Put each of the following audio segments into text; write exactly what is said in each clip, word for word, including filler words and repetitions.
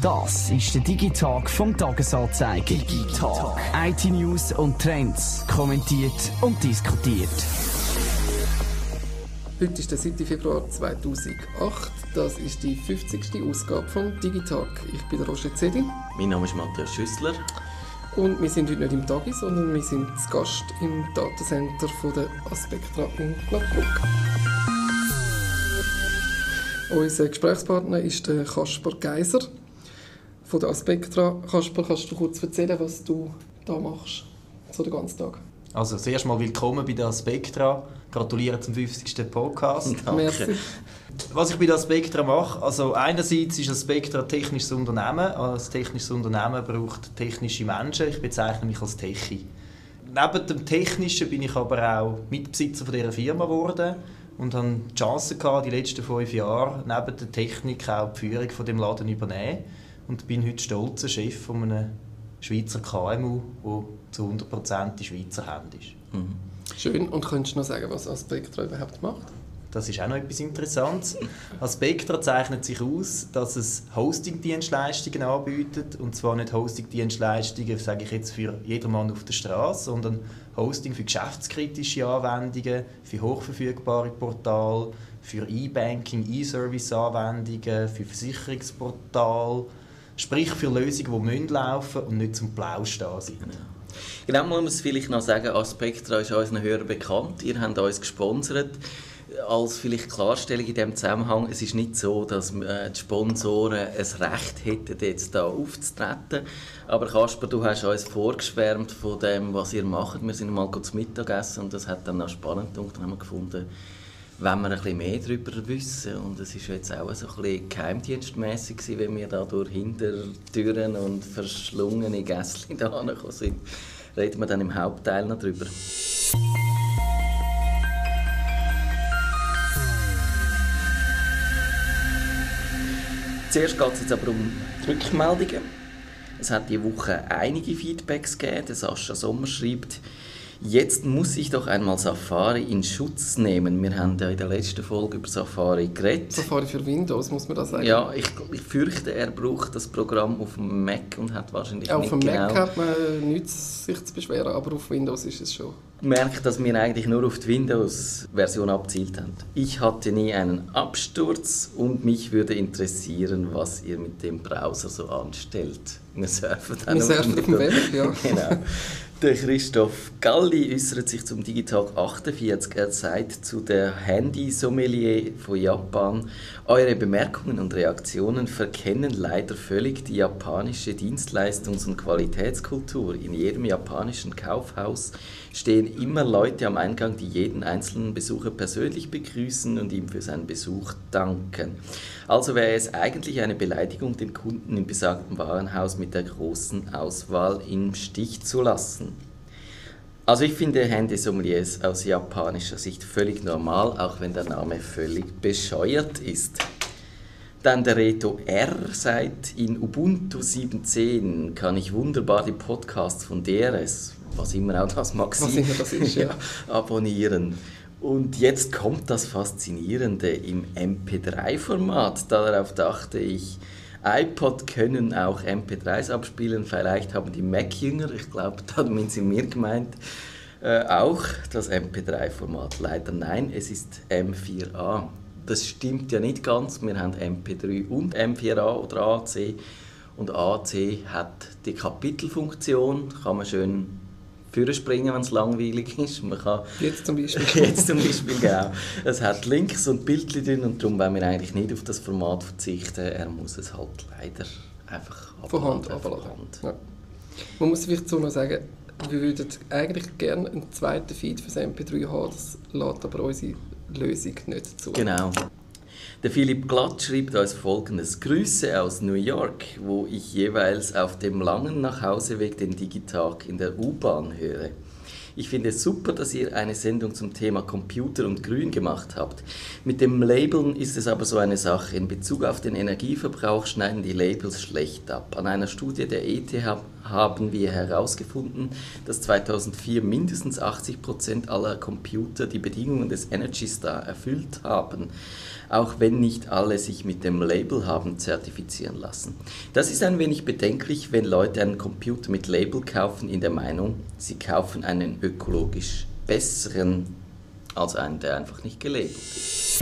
Das ist der Digitalk vom Tagesanzeiger. Digitalk. I T-News und Trends. Kommentiert und diskutiert. Heute ist der siebte Februar zweitausendacht. Das ist die fünfzigste Ausgabe vom Digitalk. Ich bin der Roger Zedi. Mein Name ist Matthias Schüssler. Und wir sind heute nicht im Tagi, sondern wir sind zu Gast im Datacenter von der Aspectra in Gladbruck. Unser Gesprächspartner ist der Kasper Geiser von der Aspectra. Kasper, kannst du kurz erzählen, was du da machst, so den ganzen Tag? Also, zuerst mal willkommen bei der Aspectra. Gratuliere zum fünfzigsten Podcast. Danke. Merci. Was ich bei der Aspectra mache, also einerseits ist Aspectra ein technisches Unternehmen. Als technisches Unternehmen braucht technische Menschen. Ich bezeichne mich als Techie. Neben dem Technischen bin ich aber auch Mitbesitzer von dieser Firma geworden und hatte die Chance gehabt, die letzten fünf Jahre neben der Technik auch die Führung von dem Laden übernehmen und bin heute stolzer Chef von einem Schweizer K M U, der zu hundert Prozent in Schweizer Händen ist. Mhm. Schön. Und könntest du noch sagen, was Aspectra überhaupt macht? Das ist auch noch etwas Interessantes. Aspectra zeichnet sich aus, dass es Hosting-Dienstleistungen anbietet. Und zwar nicht Hosting-Dienstleistungen, sage ich jetzt, für jedermann auf der Straße, sondern Hosting für geschäftskritische Anwendungen, für hochverfügbare Portale, für E-Banking, E-Service-Anwendungen, für Versicherungsportale. Sprich für Lösungen, die laufen müssen und nicht zum Plausch da sind. Genau, man muss vielleicht noch sagen, Aspectra ist unseren Hörern bekannt. Ihr habt uns gesponsert. Als vielleicht Klarstellung in diesem Zusammenhang, es ist nicht so, dass äh, die Sponsoren ein Recht hätten, jetzt hier aufzutreten. Aber Kasper, du hast uns vorgeschwärmt von dem, was ihr macht. Wir sind mal zu Mittagessen und das hat dann auch spannend gedacht. Haben wir gefunden, wenn wir ein bisschen mehr darüber wissen. Und es war jetzt auch so ein bisschen geheimdienstmässig, wenn wir da durch Hintertüren und verschlungene Gässchen da angekommen sind. Reden wir dann im Hauptteil noch drüber. Zuerst geht es jetzt aber um die Rückmeldungen. Es hat diese Woche einige Feedbacks gegeben. Der Sascha Sommer schreibt: Jetzt muss ich doch einmal Safari in Schutz nehmen. Wir haben ja in der letzten Folge über Safari geredet. Safari für Windows, muss man das sagen? Ja, ich, ich fürchte, er braucht das Programm auf dem Mac und hat wahrscheinlich ja, nicht auf dem genau... Mac hat man nichts sich zu beschweren, aber auf Windows ist es schon. Ich merke, dass wir eigentlich nur auf die Windows-Version abzielt haben. Ich hatte nie einen Absturz und mich würde interessieren, was ihr mit dem Browser so anstellt. Wir surfen dann Wir surfen auf dem Web, ja. Genau. Der Christoph Galli äußert sich zum Digitalk achtundvierzig. Er sagt zu der Handy-Sommelier von Japan: Eure Bemerkungen und Reaktionen verkennen leider völlig die japanische Dienstleistungs- und Qualitätskultur. In jedem japanischen Kaufhaus stehen immer Leute am Eingang, die jeden einzelnen Besucher persönlich begrüßen und ihm für seinen Besuch danken. Also wäre es eigentlich eine Beleidigung, den Kunden im besagten Warenhaus mit der großen Auswahl im Stich zu lassen. Also ich finde Handysommeliers aus japanischer Sicht völlig normal, auch wenn der Name völlig bescheuert ist. Dann der Reto R. sagt, in Ubuntu sieben Punkt zehn kann ich wunderbar die Podcasts von D R S, was immer auch das mag sein, was immer das ist, ja. abonnieren. Und jetzt kommt das Faszinierende im M P drei Format. Darauf dachte ich, iPod können auch M P dreis abspielen. Vielleicht haben die Mac-Jünger, ich glaube, damit sind wir gemeint, äh, auch das M P drei Format. Leider nein, es ist M vier A. Das stimmt ja nicht ganz. Wir haben M P drei und M vier A oder A C. Und A C hat die Kapitelfunktion, kann man schön springen, wenn es langweilig ist. Man kann jetzt zum Beispiel. Jetzt zum Beispiel, genau. Es hat Links und Bildchen drin und darum wollen wir eigentlich nicht auf das Format verzichten. Er muss es halt leider einfach von Hand abladen. Ja. Man muss vielleicht so noch sagen, wir würden eigentlich gerne einen zweiten Feed für das M P drei haben, das lässt aber unsere Lösung nicht zu. Genau. Der Philipp Glatt schreibt uns Folgendes: Grüße aus New York, wo ich jeweils auf dem langen Nachhauseweg den Digitalk in der U-Bahn höre. Ich finde es super, dass ihr eine Sendung zum Thema Computer und Grün gemacht habt. Mit dem Labeln ist es aber so eine Sache. In Bezug auf den Energieverbrauch schneiden die Labels schlecht ab. An einer Studie der E T H haben wir herausgefunden, dass zweitausendvier mindestens achtzig Prozent aller Computer die Bedingungen des Energy Star erfüllt haben. auch wenn nicht alle sich mit dem Label haben zertifizieren lassen. Das ist ein wenig bedenklich, wenn Leute einen Computer mit Label kaufen, in der Meinung, sie kaufen einen ökologisch besseren als einen, der einfach nicht gelabelt ist.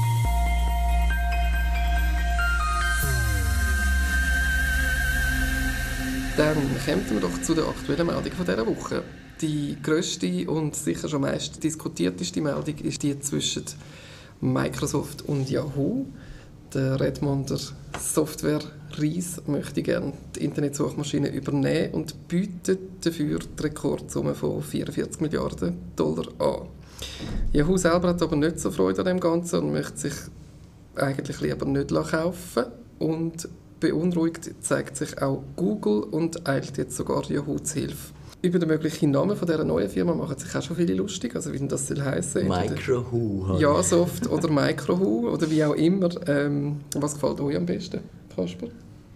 Dann kommen wir doch zu der aktuellen Meldung von dieser Woche. Die grösste und sicher schon meist diskutierteste Meldung ist die zwischen Microsoft und Yahoo. Der Redmonder Software-Ries möchte gerne die Internetsuchmaschine übernehmen und bietet dafür die Rekordsumme von vierundvierzig Milliarden Dollar an. Yahoo selber hat aber nicht so Freude an dem Ganzen und möchte sich eigentlich lieber nicht kaufen. Und beunruhigt zeigt sich auch Google und eilt jetzt sogar Yahoo zu Hilfe. Über den möglichen Namen von dieser neuen Firma machen sich auch schon viele lustig. Also wie denn das soll heissen? Microhoo. Yasoft oder Microhoo oder wie auch immer. Ähm, was gefällt euch am besten, Kasper?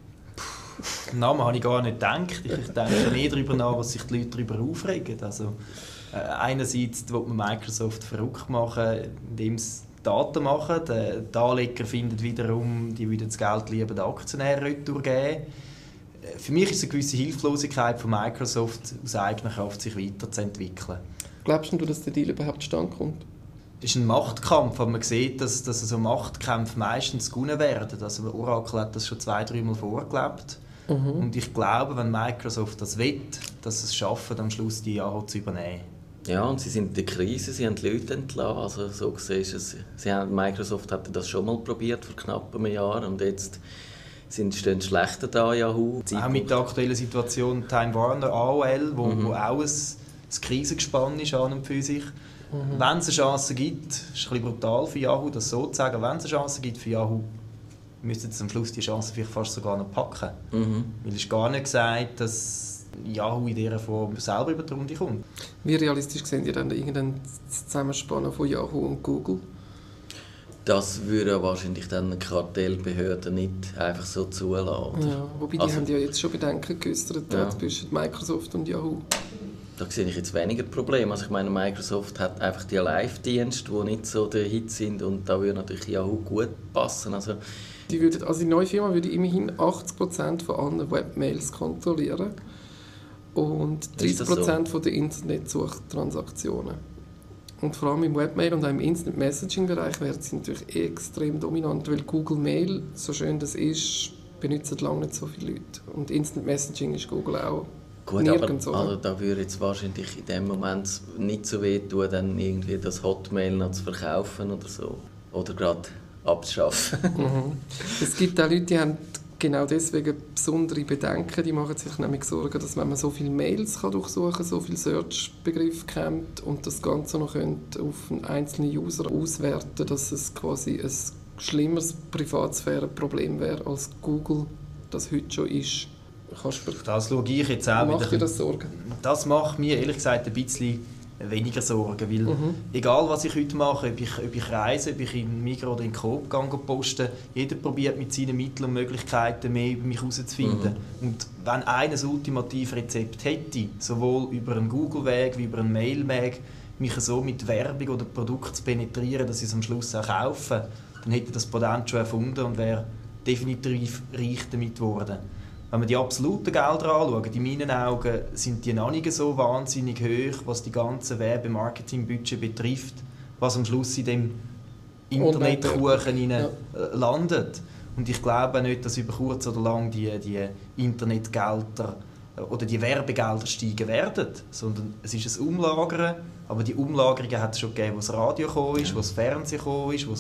Den Namen habe ich gar nicht gedacht. Ich denke mehr darüber nach, was sich die Leute darüber aufregen. Also, äh, einerseits will man Microsoft verrückt machen, indem sie Daten machen. Der, der Anleger findet wiederum, die würden das Geld lieber den Aktionären retour geben. Für mich ist es eine gewisse Hilflosigkeit von Microsoft, aus eigener Kraft sich weiterzuentwickeln. Glaubst du, dass der Deal überhaupt zustande kommt? Es ist ein Machtkampf, aber man sieht, dass, dass so Machtkämpfe meistens gewonnen werden. Also Oracle hat das schon zwei, dreimal vorgelebt. Mhm. Und ich glaube, wenn Microsoft das will, dass es schaffen, am Schluss die Yahoo zu übernehmen. Ja, und sie sind in der Krise, sie haben die Leute entlassen. Also so gesehen ist es, sie haben, Microsoft hatte das schon mal probiert vor knapp einem Jahr und jetzt sind stehen schlechter da, Yahoo. Auch mit der aktuellen Situation Time Warner, A O L, wo, mhm. wo auch ein, ein Krisengespann ist an und für sich. Mhm. Wenn es eine Chance gibt, ist ein bisschen brutal für Yahoo, das so zu sagen, wenn es eine Chance gibt für Yahoo, müssten sie am Schluss die Chance vielleicht fast sogar noch packen. Mhm. Weil es ist gar nicht gesagt, dass Yahoo in dieser Form selber über die Runde kommt. Wie realistisch sehen Sie dann irgendein Zusammenspannen von Yahoo und Google? Das würde wahrscheinlich dann eine Kartellbehörde nicht einfach so zulassen. Ja, wobei die also, haben ja jetzt schon Bedenken geäußert ja. zwischen Microsoft und Yahoo. Da sehe ich jetzt weniger Probleme. Also ich meine, Microsoft hat einfach die Live-Dienste, die nicht so der Hit sind und da würde natürlich Yahoo gut passen. Also, die, würde, also die neue Firma würde immerhin achtzig Prozent von allen Webmails kontrollieren und dreißig Prozent so? Von den Internetsuchtransaktionen. Und vor allem im Webmail und auch im Instant-Messaging-Bereich werden sie natürlich extrem dominant, weil Google Mail, so schön das ist, benutzen lange nicht so viele Leute. Und Instant-Messaging ist Google auch gut, nirgends. Aber also da würde jetzt wahrscheinlich in dem Moment nicht so weh tun, dann irgendwie das Hotmail noch zu verkaufen oder so. Oder gerade abzuschaffen. Mhm. Es gibt auch Leute, die haben genau deswegen besondere Bedenken. Die machen sich nämlich Sorgen, dass wenn man so viele Mails kann durchsuchen kann, so viele Search-Begriffe kennt und das Ganze noch könnte auf einen einzelnen User auswerten, dass es quasi ein schlimmeres Privatsphäre-Problem wäre, als Google das heute schon ist. Kasper, das schaue ich jetzt auch macht wieder. dir das Sorgen? Das macht mir ehrlich gesagt ein bisschen weniger Sorgen, weil mhm. egal was ich heute mache, ob ich, ob ich reise, ob ich in Migros oder in Coop gehe poste, jeder probiert mit seinen Mitteln und Möglichkeiten mehr über mich herauszufinden. Mhm. Und wenn einer ein ultimatives Rezept hätte, sowohl über einen Google-Weg wie über einen Mail-Weg, mich so mit Werbung oder Produkt zu penetrieren, dass ich es am Schluss auch kaufe, dann hätte das Patent schon erfunden und wäre definitiv reich damit geworden. Wenn man die absoluten Gelder anschaut, in meinen Augen sind die noch nicht so wahnsinnig hoch, was die ganze Werbemarketingbudget betrifft, was am Schluss in dem Internetkuchen ja. landet. Und ich glaube nicht, dass über kurz oder lang die, die Internetgelder oder die Werbegelder steigen werden, sondern es ist ein Umlagern, aber die Umlagerungen hat es schon gegeben, wo das Radio gekommen ist, wo das Fernsehen gekommen ist, wo,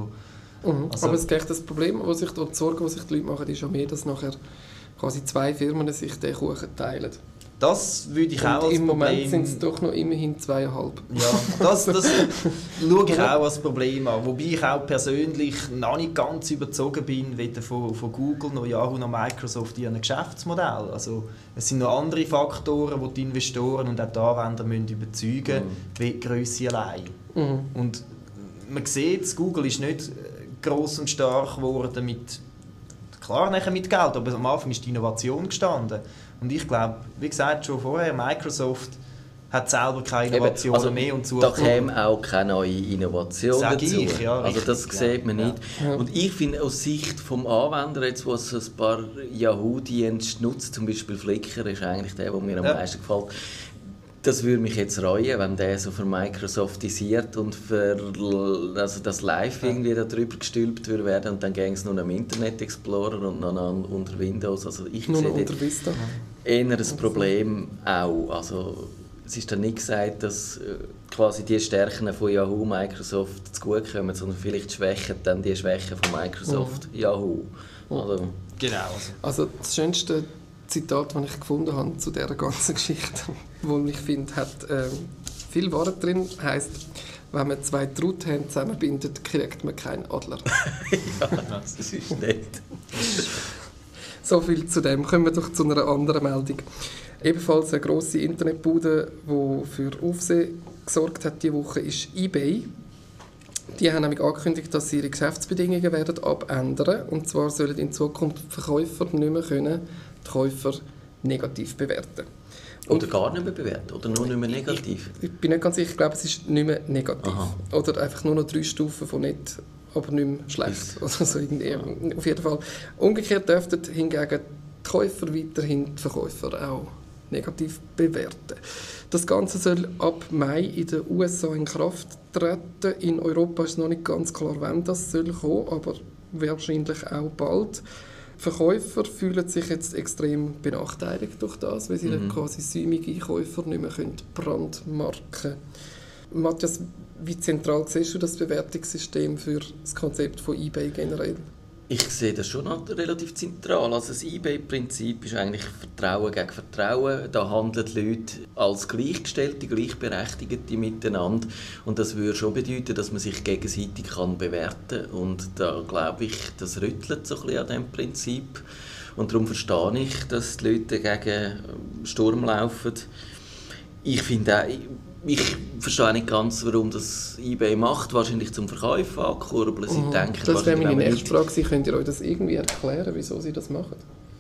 wo mhm. also aber es ist das Problem, wo sich die Sorge, die sich die Leute machen, ist ja mehr, dass nachher quasi zwei Firmen sich den Kuchen teilen. Das würde ich und auch als im Problem... Im Moment sind es doch noch immerhin zweieinhalb. Ja, das, das schaue ich auch als Problem an. Wobei ich auch persönlich noch nicht ganz überzogen bin, weder von, von Google, noch Yahoo, noch Microsoft in ihrem Geschäftsmodell. Also, es sind noch andere Faktoren, die die Investoren und auch die Anwender müssen überzeugen müssen, mhm. wie die Grösse allein. Mhm. Und man sieht, Google ist nicht gross und stark geworden mit... Klar, nachher mit Geld, aber am Anfang ist die Innovation gestanden. Und ich glaube, wie gesagt schon vorher, Microsoft hat selber keine Innovationen also, mehr und Zukunft. Da käme auch keine neue Innovation Sag dazu. Ich, ja, also das richtig, sieht man ja. nicht. Ja. Und ich finde aus Sicht des Anwenders, jetzt, wo es ein paar Yahoo-Dienste nutzt, zum Beispiel Flickr ist eigentlich der, der mir am ja. meisten gefällt. Das würde mich jetzt reuen, wenn der so für Microsoftisiert und für also das Live irgendwie darüber gestülpt würde werden und dann gäbe es nur noch im Internet Explorer und noch unter Windows. Also ich nur sehe unter Vista. Eher ein Problem auch. Also es ist dann nicht gesagt, dass quasi die Stärken von Yahoo Microsoft zu gut kommen, sondern vielleicht schwächen dann die Schwächen von Microsoft mhm. Yahoo. Also, genau. Also das schönste Zitat, das ich gefunden habe zu dieser ganzen Geschichte, wo ich finde, hat äh, viel Wahrheit drin, heisst, wenn man zwei Truthähne zusammenbindet, kriegt man keinen Adler. Ja, das ist nett. So viel zu dem. Kommen wir doch zu einer anderen Meldung. Ebenfalls eine grosse Internetbude, die für Aufsehen gesorgt hat diese Woche, ist eBay. Die haben nämlich angekündigt, dass sie ihre Geschäftsbedingungen werden abändern. Und zwar sollen in Zukunft Verkäufer nicht mehr können, die Käufer negativ bewerten. Oder gar nicht mehr bewerten? Oder nur nicht mehr negativ? Ich, ich bin nicht ganz sicher, ich glaube, es ist nicht mehr negativ. Aha. Oder einfach nur noch drei Stufen von nicht, aber nicht mehr schlecht. Oder so irgendwie. Auf jeden Fall. Umgekehrt dürften hingegen die Käufer weiterhin die Verkäufer auch negativ bewerten. Das Ganze soll ab Mai in den U S A in Kraft treten. In Europa ist noch nicht ganz klar, wann das soll kommen, aber wahrscheinlich auch bald. Verkäufer fühlen sich jetzt extrem benachteiligt durch das, weil sie mhm. quasi säumige Käufer nicht mehr brandmarken können. Matthias, wie zentral siehst du das Bewertungssystem für das Konzept von eBay generell? Ich sehe das schon relativ zentral. Also das eBay-Prinzip ist eigentlich Vertrauen gegen Vertrauen. Da handeln die Leute als Gleichgestellte, Gleichberechtigte miteinander. Und das würde schon bedeuten, dass man sich gegenseitig kann bewerten kann. Und da glaube ich, das rüttelt so ein bisschen an diesem Prinzip. Und darum verstehe ich, dass die Leute gegen Sturm laufen. Ich finde auch, ich verstehe nicht ganz, warum das eBay macht. Wahrscheinlich zum Verkauf ankurbeln. Sie Mhm. denken, das wäre meine nächste Frage. Könnt ihr euch das irgendwie erklären, wieso sie das machen?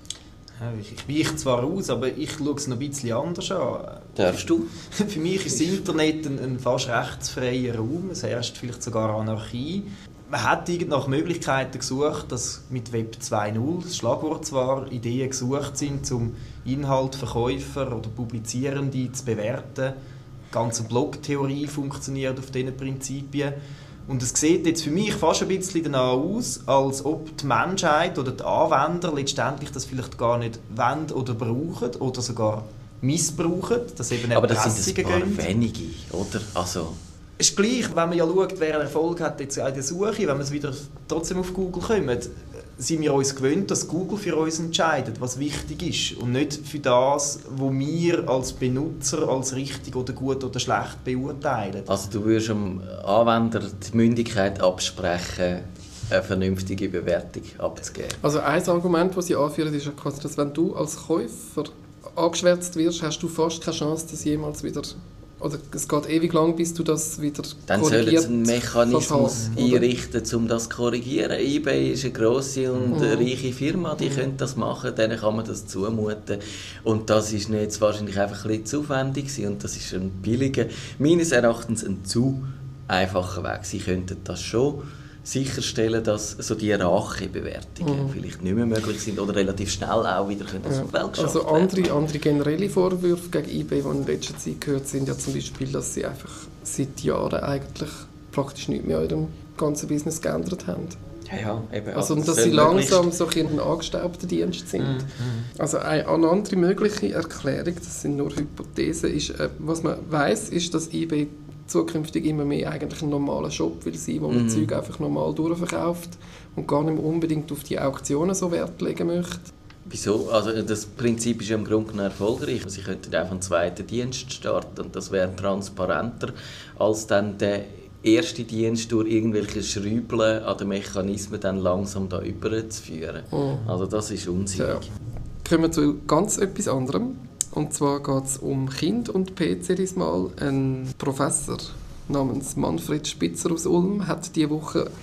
Ja, ich weiche zwar aus, aber ich schaue es noch ein bisschen anders an. Darfst du? Für mich ist das Internet ein, ein fast rechtsfreier Raum. Es herrscht vielleicht sogar Anarchie. Man hat nach Möglichkeiten gesucht, dass mit Web zwei Punkt null, das Schlagwort zwar, Ideen gesucht sind, um Inhalt, Verkäufer oder Publizierende zu bewerten. Die ganze Blogtheorie funktioniert auf diesen Prinzipien. Und es sieht jetzt für mich fast ein bisschen danach aus, als ob die Menschheit oder die Anwender letztendlich das vielleicht gar nicht wollen oder brauchen oder sogar missbrauchen, dass eben aber das sind ein paar gehen. wenige, oder? Also es ist gleich, wenn man ja schaut, wer einen Erfolg hat jetzt in der Suche, wenn wir wieder trotzdem auf Google kommen, sind wir uns gewöhnt, dass Google für uns entscheidet, was wichtig ist und nicht für das, was wir als Benutzer als richtig oder gut oder schlecht beurteilen. Also du würdest dem Anwender die Mündigkeit absprechen, eine vernünftige Bewertung abzugeben? Also ein Argument, das sie anführen, ist ja quasi, dass wenn du als Käufer angeschwärzt wirst, hast du fast keine Chance, das jemals wieder... Oder es geht ewig lang, bis du das wieder dann korrigiert sollen sie einen Mechanismus haben, einrichten, um das zu korrigieren. eBay ist eine grosse und mhm. reiche Firma, die mhm. können das machen, denen kann man das zumuten. Und das ist jetzt wahrscheinlich einfach ein bisschen zu aufwendig gewesen. Und das ist ein billiger, meines Erachtens ein zu einfacher Weg. Sie könnten das schon sicherstellen, dass so die Rachebewertungen mhm. vielleicht nicht mehr möglich sind oder relativ schnell auch wieder können aus der Welt geschafft Also andere, andere generelle Vorwürfe gegen eBay, die in letzter Zeit gehört sind, ja zum Beispiel, dass sie einfach seit Jahren eigentlich praktisch nichts mehr in ihrem ganzen Business geändert haben. Ja, ja, eben. Also, und dass sie langsam so ein angestaubter Dienst sind. Mhm. Also eine, eine andere mögliche Erklärung, das sind nur Hypothesen, ist, äh, was man weiss, ist, dass eBay zukünftig immer mehr eigentlich ein normaler Shop will sein, wo man mm. Zeug einfach normal durchverkauft und gar nicht mehr unbedingt auf die Auktionen so Wert legen möchte. Wieso? Also das Prinzip ist ja im Grunde genommen erfolgreich. Sie könnten einfach einen zweiten Dienst starten und das wäre transparenter, als dann der erste Dienst durch irgendwelche Schrübeln an den Mechanismen dann langsam da überzuführen. Mm. Also das ist unsinnig. Ja. Kommen wir zu ganz etwas anderem. Und zwar geht es um Kind und P C diesmal. Ein Professor namens Manfred Spitzer aus Ulm hat diese Woche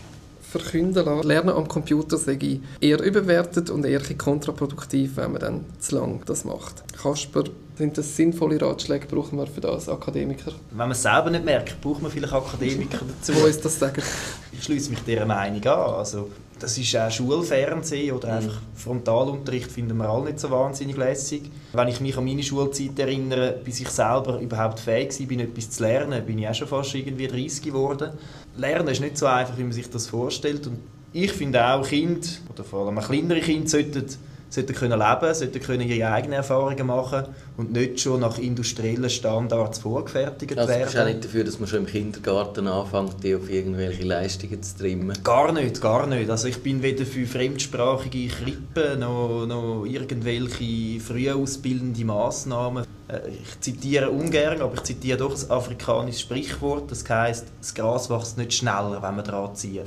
verkünden lassen. Lernen am Computer sei eher überwertet und eher kontraproduktiv, wenn man dann zu lange das macht. Kasper, sind das sinnvolle Ratschläge, brauchen wir für das Akademiker? Wenn man es selber nicht merkt, braucht man vielleicht Akademiker dazu. Wo ist das sagen? Ich schließe mich dieser Meinung an. Also, das ist auch Schulfernsehen oder einfach Frontalunterricht finden wir alle nicht so wahnsinnig lässig. Wenn ich mich an meine Schulzeit erinnere, bis ich selber überhaupt fähig war, etwas zu lernen, bin ich auch schon fast irgendwie dreißig geworden. Lernen ist nicht so einfach, wie man sich das vorstellt. Und ich finde auch, Kinder, oder vor allem kleinere Kinder, sollten sollten können leben, sollten können ihre eigenen Erfahrungen machen und nicht schon nach industriellen Standards vorgefertigt also werden. Also bist du auch nicht dafür, dass man schon im Kindergarten anfängt, die auf irgendwelche Leistungen zu trimmen? Gar nicht, gar nicht. Also ich bin weder für fremdsprachige Krippen noch, noch irgendwelche früh ausbildende Massnahmen. Ich zitiere ungern, aber ich zitiere doch ein afrikanisches Sprichwort, das heisst, das Gras wächst nicht schneller, wenn man dran zieht.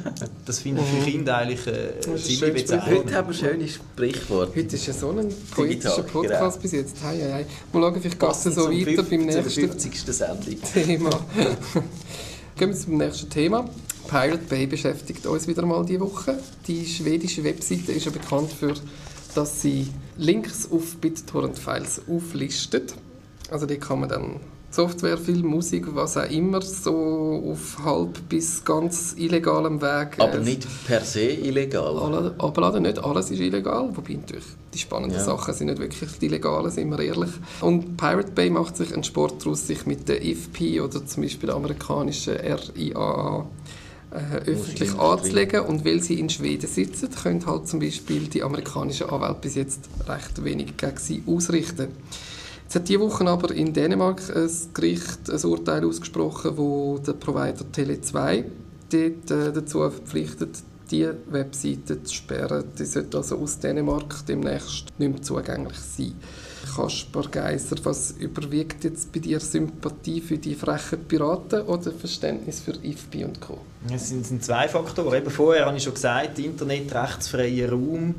Das finde ich für Kinder eigentlich äh, ziemlich bezeichnend. Heute haben wir schöne Sprichworte. Heute ist ja so ein poetischer Podcast genau. bis jetzt. Hei, hei, hei. Mal schauen, vielleicht geht es so weiter beim nächsten fünfzigsten Sendung. Thema. Gehen wir zum nächsten Thema. Pirate Bay beschäftigt uns wieder mal diese Woche. Die schwedische Webseite ist ja bekannt für, dass sie Links auf BitTorrent-Files auflistet. Also die kann man dann Software, Film, Musik, was auch immer, so auf halb bis ganz illegalem Weg. Aber nicht per se illegal. Abladen, nicht alles ist illegal, wobei natürlich die spannenden ja. Sachen sind nicht wirklich die illegalen, sind wir ehrlich. Und Pirate Bay macht sich einen Sport daraus, sich mit der I F P oder zum Beispiel der amerikanischen R I A A Äh, öffentlich anzulegen. Und weil sie in Schweden sitzen, können halt zum Beispiel die amerikanischen Anwälte bis jetzt recht wenig gegen sie ausrichten. Jetzt hat diese Woche aber in Dänemark ein Gericht ein Urteil ausgesprochen, wo der Provider Tele zwei dort, äh, dazu verpflichtet, die Webseite zu sperren. Die sollte also aus Dänemark demnächst nicht mehr zugänglich sein. Kasper Geiser, was überwiegt jetzt bei dir Sympathie für die frechen Piraten oder Verständnis für I F P und Co.? Es sind, sind zwei Faktoren. Eben vorher habe ich schon gesagt, Internet, rechtsfreier Raum.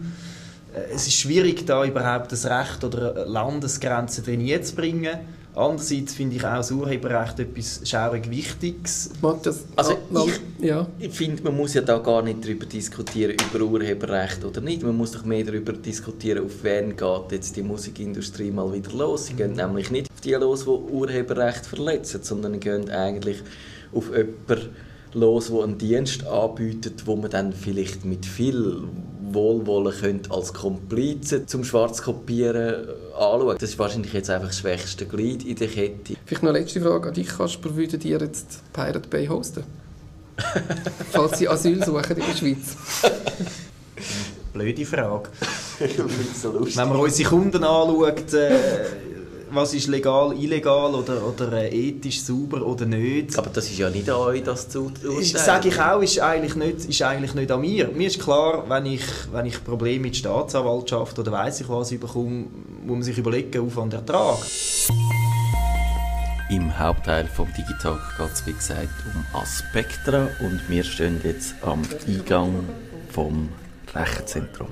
Es ist schwierig, da überhaupt das Recht oder Landesgrenzen drin zu bringen. Andererseits finde ich auch das Urheberrecht etwas schaurig Wichtiges. Das, also ich, ja. ich finde, man muss ja da gar nicht darüber diskutieren, über Urheberrecht oder nicht. Man muss doch mehr darüber diskutieren, auf wen geht jetzt die Musikindustrie mal wieder los. Sie gehen nämlich nicht auf die los, die Urheberrecht verletzen, sondern sie gehen eigentlich auf jemanden los, der einen Dienst anbietet, wo man dann vielleicht mit viel Wohlwollen könnte als Komplize zum Schwarzkopieren anschauen. Das ist wahrscheinlich jetzt einfach das schwächste Glied in der Kette. Vielleicht noch eine letzte Frage an dich, Kasper. Würdet ihr jetzt Pirate Bay hosten? Falls sie Asyl suchen in der Schweiz. Blöde Frage. So lustig. Wenn man unsere Kunden anschaut, äh, was ist legal, illegal oder, oder äh, ethisch sauber oder nicht. Aber das ist ja nicht an euch, das zu urteilen. Sage ich auch, ist eigentlich, nicht, ist eigentlich nicht an mir. Mir ist klar, wenn ich, wenn ich Probleme mit der Staatsanwaltschaft oder weiss ich was bekomme, muss man sich überlegen, Aufwand Ertrag. Im Hauptteil vom Digitalk geht es wie gesagt um Aspectra und wir stehen jetzt am Eingang vom Rechenzentrum.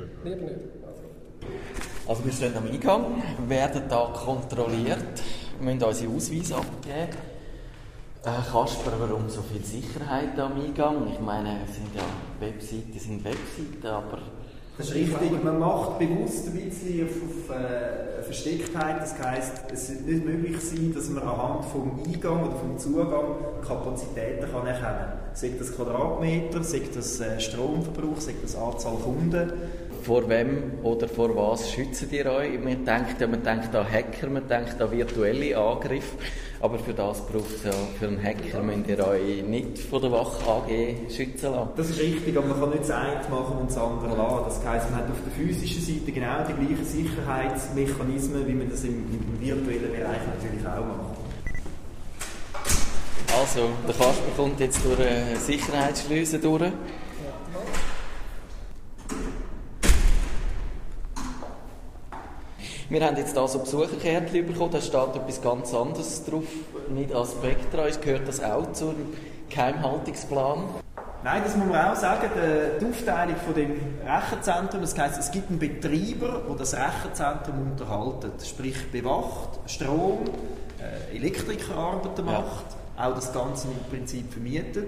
Also wir stehen am Eingang, werden hier kontrolliert, wir müssen unsere Ausweise abgeben. Äh, Kasper, warum so viel Sicherheit am Eingang? Ich meine, es sind ja Webseiten, sind Webseiten, aber... Das ist richtig, man macht bewusst ein bisschen auf, auf äh, Verstecktheit, das heisst, es wird nicht möglich sein, dass man anhand vom Eingang oder vom Zugang Kapazitäten kann erkennen kann. Sei das Quadratmeter, sei das äh, Stromverbrauch, sei das Anzahl Kunden. Vor wem oder vor was schützen ihr euch? Man denkt, ja, man denkt an Hacker, man denkt an virtuelle Angriffe, aber für das braucht es ja, für einen Hacker müsst ihr euch nicht von der Wach A G schützen lassen. Das ist richtig, aber man kann nicht das eine machen und das andere lassen. Das heisst, man hat auf der physischen Seite genau die gleichen Sicherheitsmechanismen, wie man das im, im virtuellen Bereich natürlich auch macht. Also, der Kasper kommt jetzt durch eine Sicherheitsschleuse durch. Wir haben jetzt hier so Besucherkärtchen bekommen, da steht etwas ganz anderes drauf, nicht Aspectra. Gehört das auch zum Geheimhaltungsplan? Nein, das muss man auch sagen, die Aufteilung von dem Rechenzentrum, das heisst, es gibt einen Betreiber, der das Rechenzentrum unterhaltet, sprich bewacht, Strom, Elektrikerarbeiten macht, ja. Auch das Ganze im Prinzip vermietet.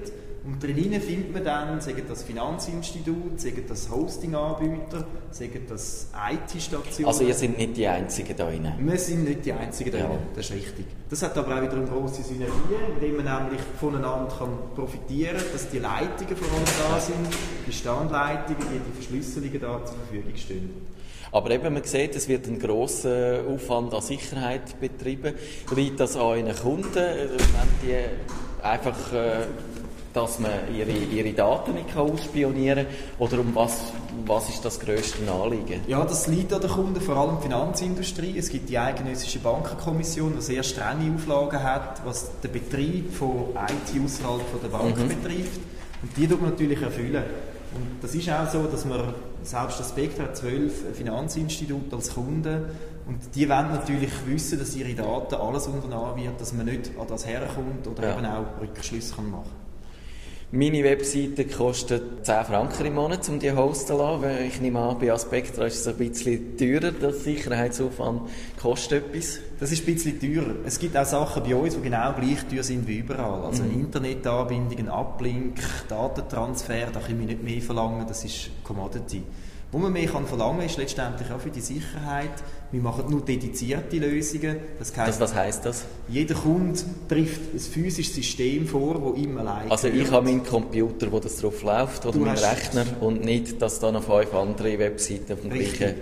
Und drinnen findet man dann, sagen das Finanzinstitut, sagen das Hosting-Anbieter, sagen das I T-Stationen. Also ihr seid nicht die Einzigen da drin? Wir sind nicht die Einzigen da drin, ja. Das ist richtig. Das hat aber auch wieder eine grosse Synergie, indem man nämlich voneinander kann profitieren kann, dass die Leitungen vor allem da sind, die Standleitungen, die die Verschlüsselungen da zur Verfügung stehen. Aber eben, man sieht, es wird ein grosser Aufwand an Sicherheit betrieben. Liegt das an euren Kunden, wenn die einfach... Äh, dass man ihre, ihre Daten nicht ausspionieren kann? Oder um was, was ist das grösste Anliegen? Ja, das liegt an den Kunden, vor allem die Finanzindustrie. Es gibt die eidgenössische Bankenkommission, die sehr strenge Auflagen hat, was den Betrieb von I T außerhalb der Bank mhm. betrifft. Und die tut man natürlich erfüllen. Und das ist auch so, dass man, selbst das Spectra hat zwölf Finanzinstitute als Kunden. Und die wollen natürlich wissen, dass ihre Daten alles unternommen wird, dass man nicht an das herkommt oder ja. eben auch Rückschlüsse machen kann. Meine Webseite kostet zehn Franken im Monat, um die hosten zu lassen. Ich nehme an, bei Aspectra ist es ein bisschen teurer. Der Sicherheitsaufwand kostet etwas. Das ist ein bisschen teurer. Es gibt auch Sachen bei uns, die genau gleich teuer sind wie überall. Also mhm. Internetanbindung, ein Uplink, Datentransfer, da können wir nicht mehr verlangen, das ist Commodity. Wo man mehr kann verlangen kann, ist letztendlich auch für die Sicherheit. Wir machen nur dedizierte Lösungen. Das heisst, das, was heisst das? Jeder Kunde trifft ein physisches System vor, das ihm allein Also ich habe meinen Computer, wo das drauf läuft, oder meinen Rechner, und nicht, dass da noch fünf andere Webseiten auf dem gleichen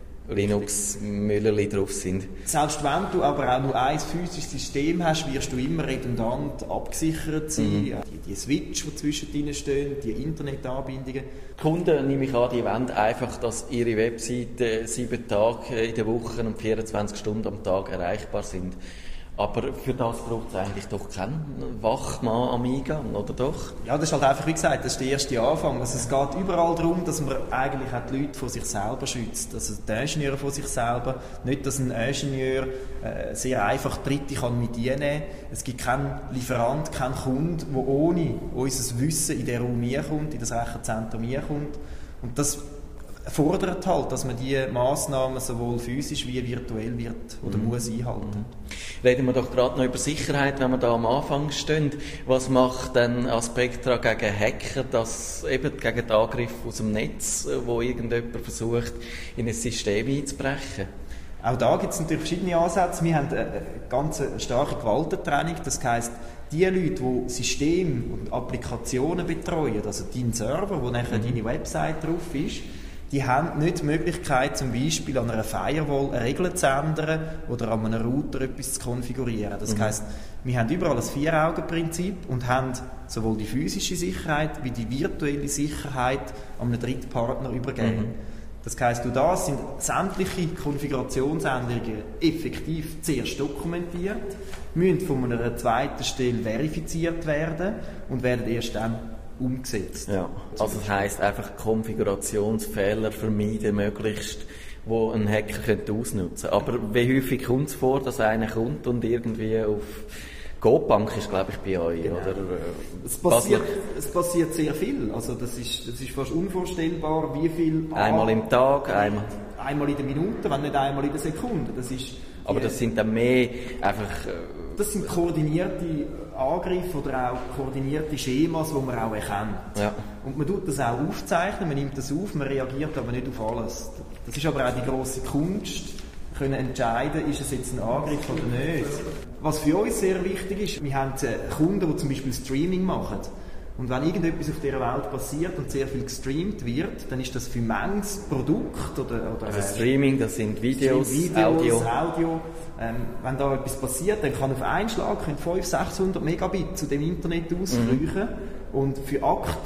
Linux-Müllerli drauf sind. Selbst wenn du aber auch nur ein physisches System hast, wirst du immer redundant abgesichert sein. Mhm. Die, die Switch, die zwischen ihnen stehen, die Internetanbindungen. Die Kunden, nehme ich an, die wollen einfach, dass ihre Webseiten sieben Tage in der Woche und vierundzwanzig Stunden am Tag erreichbar sind. Aber für das braucht es eigentlich doch keinen Wachmann am Eingang, oder doch? Ja, das ist halt einfach, wie gesagt, das ist der erste Anfang. Also es geht überall darum, dass man eigentlich auch die Leute von sich selber schützt. Also die Ingenieure von sich selber. Nicht, dass ein Ingenieur äh, sehr einfach Dritte kann mit einnehmen kann. Es gibt keinen Lieferant, keinen Kunden, der ohne unser Wissen in den Raum kommt, in das Rechenzentrum kommt. Und das fordert halt, dass man diese Massnahmen sowohl physisch wie virtuell wird oder mhm. muss einhalten. Reden wir doch gerade noch über Sicherheit, wenn wir da am Anfang stehen. Was macht denn Aspectra gegen Hacker, dass eben gegen den Angriff aus dem Netz, wo irgendjemand versucht, in ein System einzubrechen? Auch da gibt es natürlich verschiedene Ansätze. Wir haben eine ganz starke Gewaltentrennung. Das heisst, die Leute, die Systeme und Applikationen betreuen, also dein Server, wo nachher mhm. deine Website drauf ist, die haben nicht die Möglichkeit, zum Beispiel an einer Firewall eine Regel zu ändern oder an einem Router etwas zu konfigurieren. Das mhm. heisst, wir haben überall ein Vier-Augen-Prinzip und haben sowohl die physische Sicherheit wie die virtuelle Sicherheit an einen Drittpartner übergeben. Mhm. Das heisst, durch das sind sämtliche Konfigurationsänderungen effektiv zuerst dokumentiert, müssen von einer zweiten Stelle verifiziert werden und werden erst dann umgesetzt. Ja, also das heisst einfach Konfigurationsfehler vermeiden möglichst, wo ein Hacker könnte ausnutzen. Aber wie häufig kommt es vor, dass einer kommt und irgendwie auf GoBank ist, glaube ich, bei euch, genau. Oder? Es passiert, es passiert sehr viel. Also das ist, das ist fast unvorstellbar, wie viel... Einmal im Tag, einmal... Einmal in der Minute, wenn nicht einmal in der Sekunde. Das ist Aber das sind dann mehr einfach... Das sind koordinierte Angriffe oder auch koordinierte Schemas, die man auch erkennt. Ja. Und man tut das auch aufzeichnen, man nimmt das auf, man reagiert aber nicht auf alles. Das ist aber auch die grosse Kunst, können entscheiden, ist es jetzt ein Angriff oder nicht. Was für uns sehr wichtig ist, wir haben Kunden, die zum Beispiel Streaming machen. Und wenn irgendetwas auf dieser Welt passiert und sehr viel gestreamt wird, dann ist das für manches Produkt oder, oder also Streaming, das sind Videos, Videos Audio. Audio. Ähm, wenn da etwas passiert, dann kann auf einen Schlag fünfhundert, sechshundert Megabit zu dem Internet ausfließen. Mhm. Und für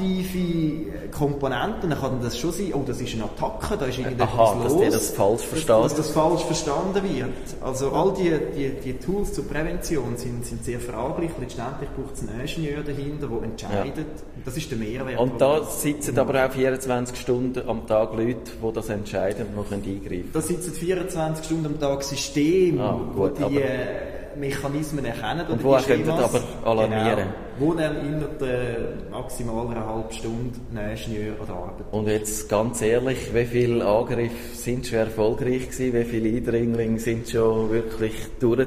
aktive Komponenten kann das schon sein, oh, das ist eine Attacke, da ist irgendetwas Aha, los. Dass der das falsch versteht. Dass das falsch verstanden wird. Also all die, die, die Tools zur Prävention sind, sind sehr fraglich. Letztendlich braucht es einen Ingenieur dahinter, der entscheidet. Ja. Und das ist der Mehrwert. Und da sitzen aber auch vierundzwanzig Stunden am Tag Leute, die das entscheiden und noch eingreifen können. Da sitzen vierundzwanzig Stunden am Tag Systeme, ah, gut, die die Mechanismen erkennen. Und wo könnten aber alarmieren. Genau, wo dann innerhalb maximal einer halben Stunde ein Ingenieur an der Arbeit. Und jetzt ganz ehrlich, wie viele Angriffe sind schon erfolgreich gewesen? Wie viele Eindringlinge sind schon wirklich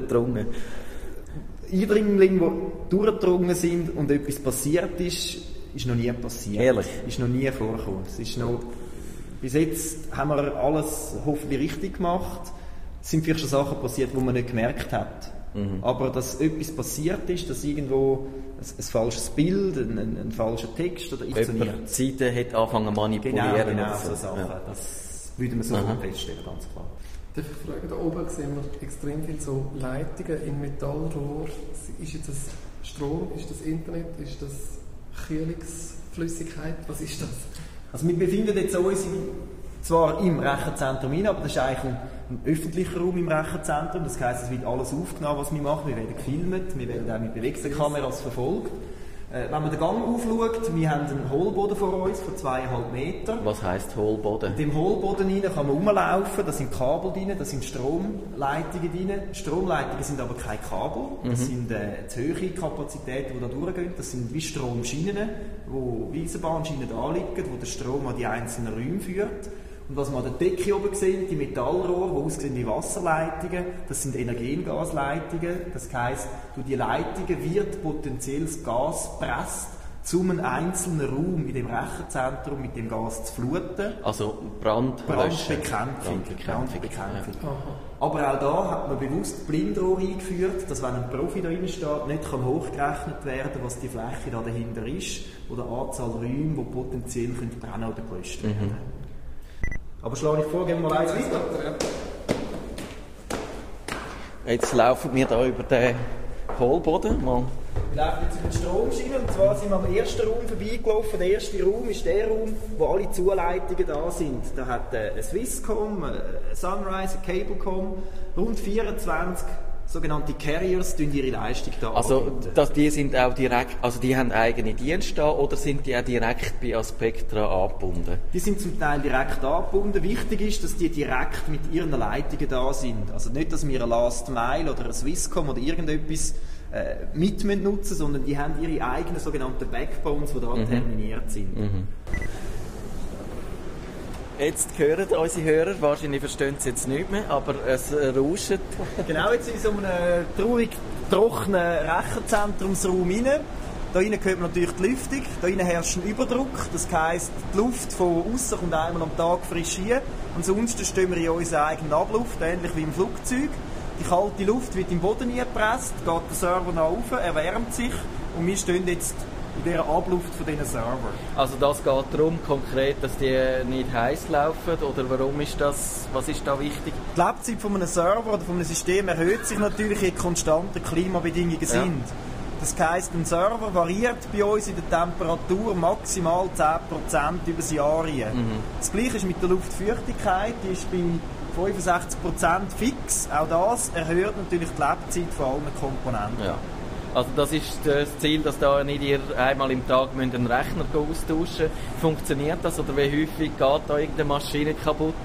durchgedrungen? Eindringlinge, die durchgedrungen sind und etwas passiert ist, ist noch nie passiert. Ehrlich? Ist noch nie vorgekommen. Es ist noch, bis jetzt haben wir alles hoffentlich richtig gemacht. Es sind vielleicht schon Sachen passiert, die man nicht gemerkt hat. Mhm. Aber dass etwas passiert ist, dass irgendwo ein, ein falsches Bild, ein, ein, ein falscher Text oder funktioniert. Die Seite hat angefangen zu manipulieren. Genau, genau so so. Sachen. Ja. Das würde man so Aha. feststellen, ganz klar. Darf ich fragen, da oben sehen wir extrem viele so Leitungen in Metallrohr. Ist jetzt das Strom, ist das Internet, ist das Kühlungsflüssigkeit? Was ist das? Also wir befinden jetzt uns zwar im Rechenzentrum rein, aber das ist eigentlich ein, ein öffentlicher Raum im Rechenzentrum. Das heisst, es wird alles aufgenommen, was wir machen. Wir werden gefilmt, wir werden auch mit Bewegungskameras verfolgt. Äh, wenn man den Gang aufschaut, wir haben einen Hohlboden vor uns von zweieinhalb Metern. Was heisst Hohlboden? In dem Hohlboden rein kann man rumlaufen, da sind Kabel drin, da sind Stromleitungen drin. Stromleitungen sind aber keine Kabel, das mhm. sind äh, zu hohe Kapazitäten, die da durchgehen. Das sind wie Stromschienen, wo wie Eisenbahnschienen anliegen, wo der Strom an die einzelnen Räume führt. Und was man an der Decke oben sieht, die Metallrohre, die aussehen wie Wasserleitungen, das sind Energiengasleitungen. Das heisst, durch die Leitungen wird potenzielles Gas gepresst, um einen einzelnen Raum in dem Rechenzentrum mit dem Gas zu fluten. Also Brand Brandbekämpfung. Brandbekämpfung. Ja. Aber auch da hat man bewusst Blindrohr eingeführt, dass wenn ein Profi da drin steht, nicht kann hochgerechnet werden, was die Fläche da dahinter ist, oder die Anzahl Räume, die potenziell brennen oder gelöscht werden können. Mhm. Aber schlage ich vor, gehen wir mal eins weiter. Jetzt laufen wir hier über den Hohlboden. Mal. Wir laufen jetzt über die Stromschiene, und zwar sind wir am ersten Raum vorbeigelaufen. Der erste Raum ist der Raum, wo alle Zuleitungen da sind. Da hat äh, ein Swisscom, ein Sunrise, ein Cablecom, rund vierundzwanzig sogenannte Carriers tun ihre Leistung da Also das, die sind auch direkt, also die haben eigene Dienste da, oder sind die auch direkt bei Aspectra angebunden? Die sind zum Teil direkt angebunden. Wichtig ist, dass die direkt mit ihren Leitungen da sind. Also nicht, dass wir eine Last Mile oder ein Swisscom oder irgendetwas äh, mit nutzen, sondern die haben ihre eigenen sogenannten Backbones, die da mhm. terminiert sind. Mhm. Jetzt hören unsere Hörer, wahrscheinlich verstehen sie jetzt nicht mehr, aber es rauscht. Genau, jetzt in so einem traurig trockenen Rechenzentrumsraum rein. Da innen hört man natürlich die Lüftung, da innen herrscht ein Überdruck, das heisst, die Luft von außen kommt einmal am Tag frisch rein. Ansonsten stehen wir in unserer eigenen Abluft, ähnlich wie im Flugzeug. Die kalte Luft wird im Boden eingepresst, geht der Server nach oben, erwärmt sich, und wir stehen jetzt in dieser Abluft von diesen Servern. Also das geht darum konkret, dass die nicht heiß laufen, oder warum ist das, was ist da wichtig? Die Lebzeit von einem Server oder von einem System erhöht sich natürlich, je konstanter Klimabedingungen sind. Ja. Das heisst, ein Server variiert bei uns in der Temperatur maximal zehn Prozent über das Jahr hin. Mhm. Das Gleiche ist mit der Luftfeuchtigkeit, die ist bei fünfundsechzig Prozent fix. Auch das erhöht natürlich die Lebzeit von allen Komponenten. Ja. Also das ist das Ziel, dass da nicht ihr einmal im Tag einen Rechner austauschen müsst. Funktioniert das, oder wie häufig geht da irgendeine Maschine kaputt?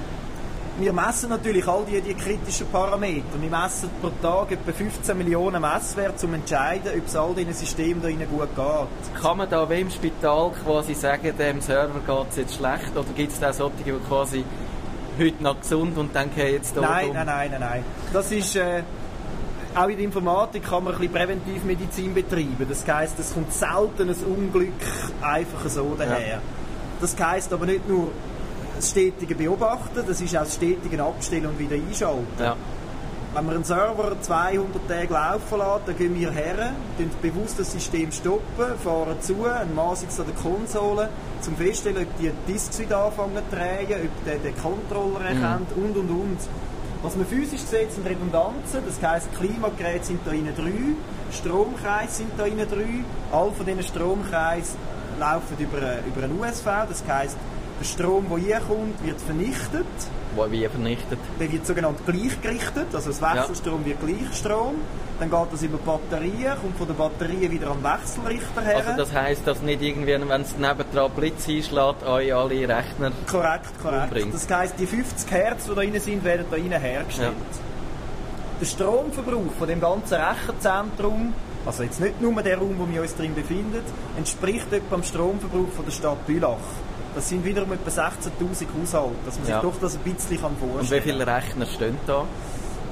Wir messen natürlich all die, die kritischen Parameter. Wir messen pro Tag etwa fünfzehn Millionen Messwerte, um zu entscheiden, ob es all diesen Systemen da innen gut geht. Kann man da wie im Spital quasi sagen, dem Server geht es jetzt schlecht, oder gibt es da solche, die quasi heute noch gesund und dann gehen jetzt da Nein, um? nein, nein, nein, nein. Das ist... Äh, Auch in der Informatik kann man ein bisschen Präventivmedizin betreiben. Das heisst, es kommt selten ein Unglück einfach so daher. Ja. Das heisst aber nicht nur das stetige Beobachten, das ist auch das stetige Abstellen und wieder einschalten. Ja. Wenn wir einen Server zweihundert Tage laufen lassen, dann gehen wir her, bewusst das System stoppen, fahren zu, ein Mann sitzt an der Konsole, um festzustellen, ob die Disks wieder anfangen zu drehen, ob der den Controller erkennt, mhm. und und und. Was man physisch sieht, sind Redundanzen, das heisst, Klimageräte sind da innen drei, Stromkreise sind da innen drei, alle von diesen Stromkreisen laufen über, über einen U S V, das heisst, der Strom, der hier kommt, wird vernichtet. Wie vernichtet? Der wird sogenannt gleichgerichtet, also das Wechselstrom ja. wird Gleichstrom. Dann geht das über Batterien, kommt von der Batterie wieder am Wechselrichter her. Also das heisst, dass nicht irgendwie, wenn es nebendran Blitz einschlägt, euch alle Rechner Korrekt, korrekt. Umbringt. Das heisst, die fünfzig Hertz, die da drin sind, werden da drin hergestellt. Ja. Der Stromverbrauch von dem ganzen Rechenzentrum, also jetzt nicht nur der Raum, wo wir uns drin befinden, entspricht etwa dem Stromverbrauch von der Stadt Bülach. Das sind wiederum etwa sechzehntausend Haushalte, dass man sich ja. doch das ein bisschen vorstellen kann. Und wie viele Rechner stehen da?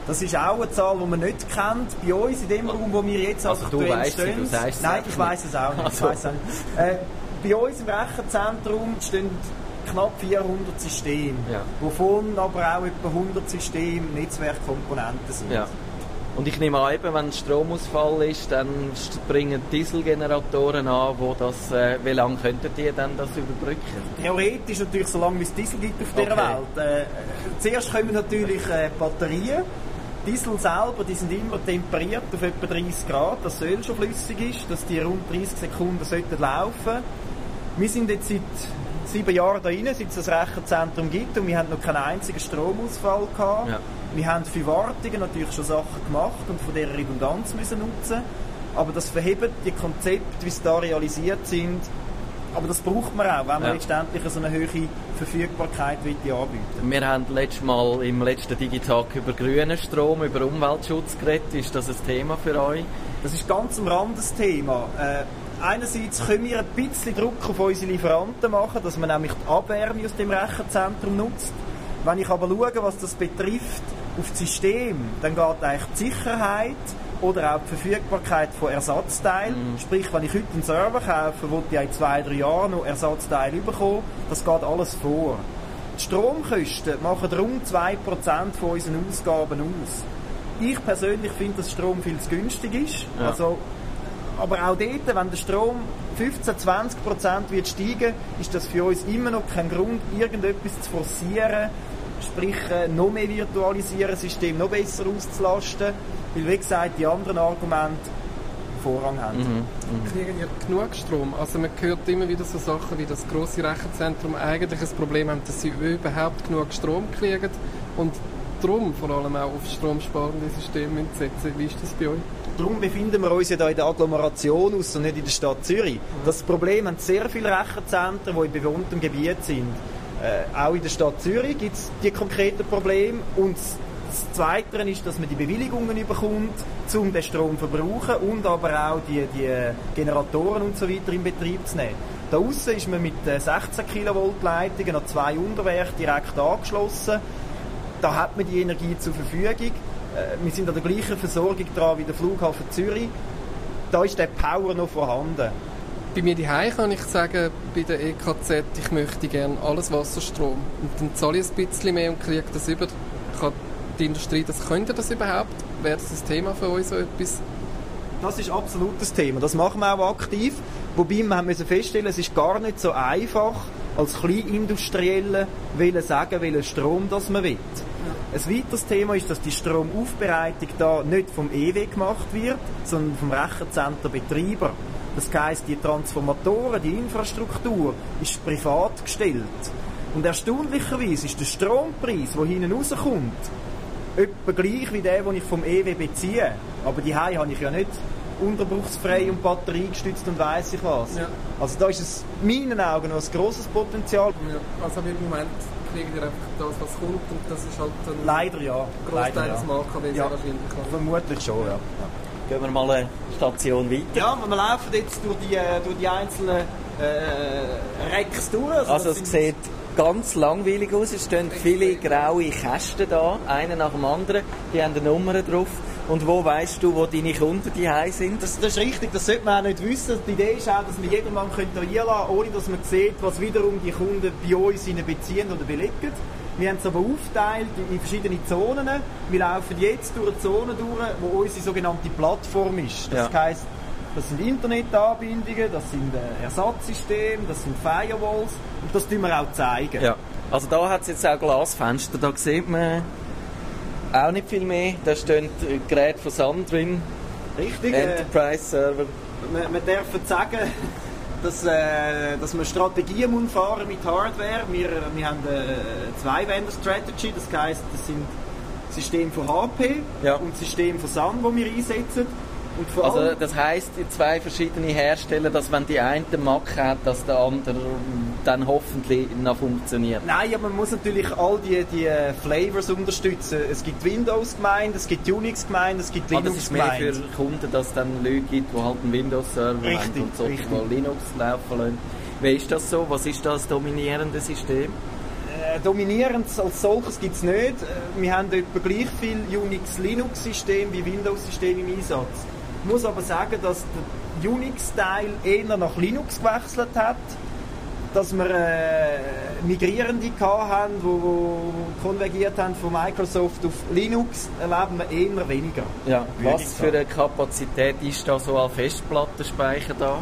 Das ist auch eine Zahl, die man nicht kennt. Bei uns, in dem Raum, wo wir jetzt also aktuell du weißt stehen. Sie, du sagst Nein, ich weiss es auch nicht. Also. Ich weiss auch nicht. Äh, bei uns im Rechenzentrum stehen knapp vierhundert Systeme, ja. wovon aber auch etwa hundert Systeme Netzwerkkomponenten sind. Ja. Und ich nehme an, eben, wenn Stromausfall ist, dann bringen Dieselgeneratoren an, wo das, äh, wie lange könnten die dann das überbrücken? Theoretisch natürlich so lange, wie es Diesel gibt auf dieser Okay. Welt. Äh, zuerst kommen natürlich äh, Batterien. Diesel selber, die sind immer temperiert auf etwa dreißig Grad, dass das Öl schon flüssig ist, dass die rund dreißig Sekunden sollten laufen. Wir sind jetzt seit sieben Jahren da rein, seit es das Rechenzentrum gibt und wir haben noch keinen einzigen Stromausfall gehabt. Ja. Wir haben für Wartungen natürlich schon Sachen gemacht und von dieser Redundanz müssen nutzen. Aber das verhebt die Konzepte, wie sie da realisiert sind. Aber das braucht man auch, wenn man ja. letztendlich so eine hohe Verfügbarkeit anbieten will. Wir haben letztes Mal im letzten Digitag über grünen Strom, über Umweltschutz geredet. Ist das ein Thema für euch? Das ist ganz ein randes Thema. Äh, einerseits können wir ein bisschen Druck auf unsere Lieferanten machen, dass man nämlich die Abwärme aus dem Rechenzentrum nutzt. Wenn ich aber schaue, was das betrifft, auf das System, dann geht eigentlich die Sicherheit oder auch die Verfügbarkeit von Ersatzteilen. Mhm. Sprich, wenn ich heute einen Server kaufe, will ich in zwei, drei Jahren noch Ersatzteile bekommen. Das geht alles vor. Die Stromkosten machen rund zwei Prozent von unseren Ausgaben aus. Ich persönlich finde, dass Strom viel zu günstig ist. Ja. Also, aber auch dort, wenn der Strom fünfzehn bis zwanzig Prozent wird steigen, ist das für uns immer noch kein Grund, irgendetwas zu forcieren. Sprich, noch mehr virtualisieren, System noch besser auszulasten, weil, wie gesagt, die anderen Argumente Vorrang haben. Mhm. Mhm. Kriegen wir genug Strom? Also man hört immer wieder so Sachen, wie das grosse Rechenzentrum eigentlich ein Problem haben, dass sie überhaupt genug Strom kriegen und darum vor allem auch auf stromsparende Systeme setzen. Wie ist das bei euch? Darum befinden wir uns ja da in der Agglomeration aus und nicht in der Stadt Zürich. Mhm. Das Problem haben sehr viele Rechenzentren, die in bewohntem Gebiet sind. Äh, auch in der Stadt Zürich gibt es die konkreten Probleme. Und das Zweite ist, dass man die Bewilligungen bekommt, um den Strom zu verbrauchen und aber auch die, die Generatoren und so weiter in Betrieb zu nehmen. Da aussen ist man mit sechzehn Kilovolt Leitungen an zwei Unterwerke direkt angeschlossen. Da hat man die Energie zur Verfügung. Wir sind an der gleichen Versorgung dran wie der Flughafen Zürich. Da ist der Power noch vorhanden. Bei mir daheim kann ich sagen, bei der E K Z, ich möchte gerne alles Wasserstrom. Und dann zahle ich ein bisschen mehr und kriege das über. Kann die Industrie, das könnte das überhaupt? Wäre das ein Thema für euch so etwas? Das ist absolut das Thema. Das machen wir auch aktiv. Wobei wir haben müssen feststellen, es ist gar nicht so einfach, als Kleinindustrielle sagen, welchen Strom das man will. Ja. Ein weiteres Thema ist, dass die Stromaufbereitung da nicht vom E W gemacht wird, sondern vom Rechenzenterbetreiber. Das heisst, die Transformatoren, die Infrastruktur ist privat gestellt. Und erstaunlicherweise ist der Strompreis, der hinten rauskommt, etwa gleich wie der, den ich vom E W beziehe. Aber die Hause habe ich ja nicht unterbruchsfrei und batteriegestützt und weiss ich was. Ja. Also da ist es in meinen Augen noch ein grosses Potenzial. Ja. Also im Moment kriegen wir einfach das, was kommt, und das ist halt ein Leider ja. Großteil des ja. M A K W ja. wahrscheinlich. Vermutlich schon, ja. ja. Gehen wir mal eine Station weiter. Ja, wir laufen jetzt durch die, durch die einzelnen äh, Racks durch. Also, also es sieht ganz langweilig aus. Es stehen viele graue Kästen da, einer nach dem anderen. Die haben eine Nummer drauf. Und wo weißt du, wo deine Kunden die sind? Das, das ist richtig, das sollte man auch nicht wissen. Die Idee ist auch, dass man jedermann könnte reinlassen könnte, ohne dass man sieht, was wiederum die Kunden bei uns beziehen oder belegen. Wir haben es aber aufgeteilt in verschiedene Zonen. Wir laufen jetzt durch eine Zone durch, wo unsere sogenannte Plattform ist. Das ja. heisst, das sind Internetanbindungen, das sind Ersatzsysteme, das sind Firewalls, und das tun wir auch zeigen. Ja. Also da hat es jetzt auch Glasfenster, da sieht man auch nicht viel mehr. Da stehen Geräte von Sun drin. Richtig. Enterprise-Server. Wir, wir dürfen sagen, dass, äh, dass wir Strategien fahren mit Hardware. Wir, wir haben eine Zwei-Vendor-Strategy, das heisst, das sind Systeme von H P ja. und Systeme von Sun, die wir einsetzen. Und vor also das heisst, die zwei verschiedene Hersteller, dass wenn die eine Mac hat, dass der andere dann hoffentlich noch funktioniert? Nein, aber man muss natürlich all die, die Flavors unterstützen. Es gibt Windows-Gemeinde, es gibt Unix-Gemeinde, es gibt Linux-Gemeinde. Ah, das ist mehr für Kunden, dass es dann Leute gibt, die halt einen Windows-Server haben und so mal Linux laufen lassen. Wie ist das so? Was ist das dominierende System? Äh, dominierend als solches gibt es nicht. Wir haben etwa gleich viel Unix-Linux-System wie Windows-System im Einsatz. Ich muss aber sagen, dass der Unix-Teil eher nach Linux gewechselt hat, dass wir äh, Migrierende hatten, die konvergiert haben von Microsoft auf Linux, erleben wir eher weniger. Ja, was für eine Kapazität ist da so als Festplattenspeicher da?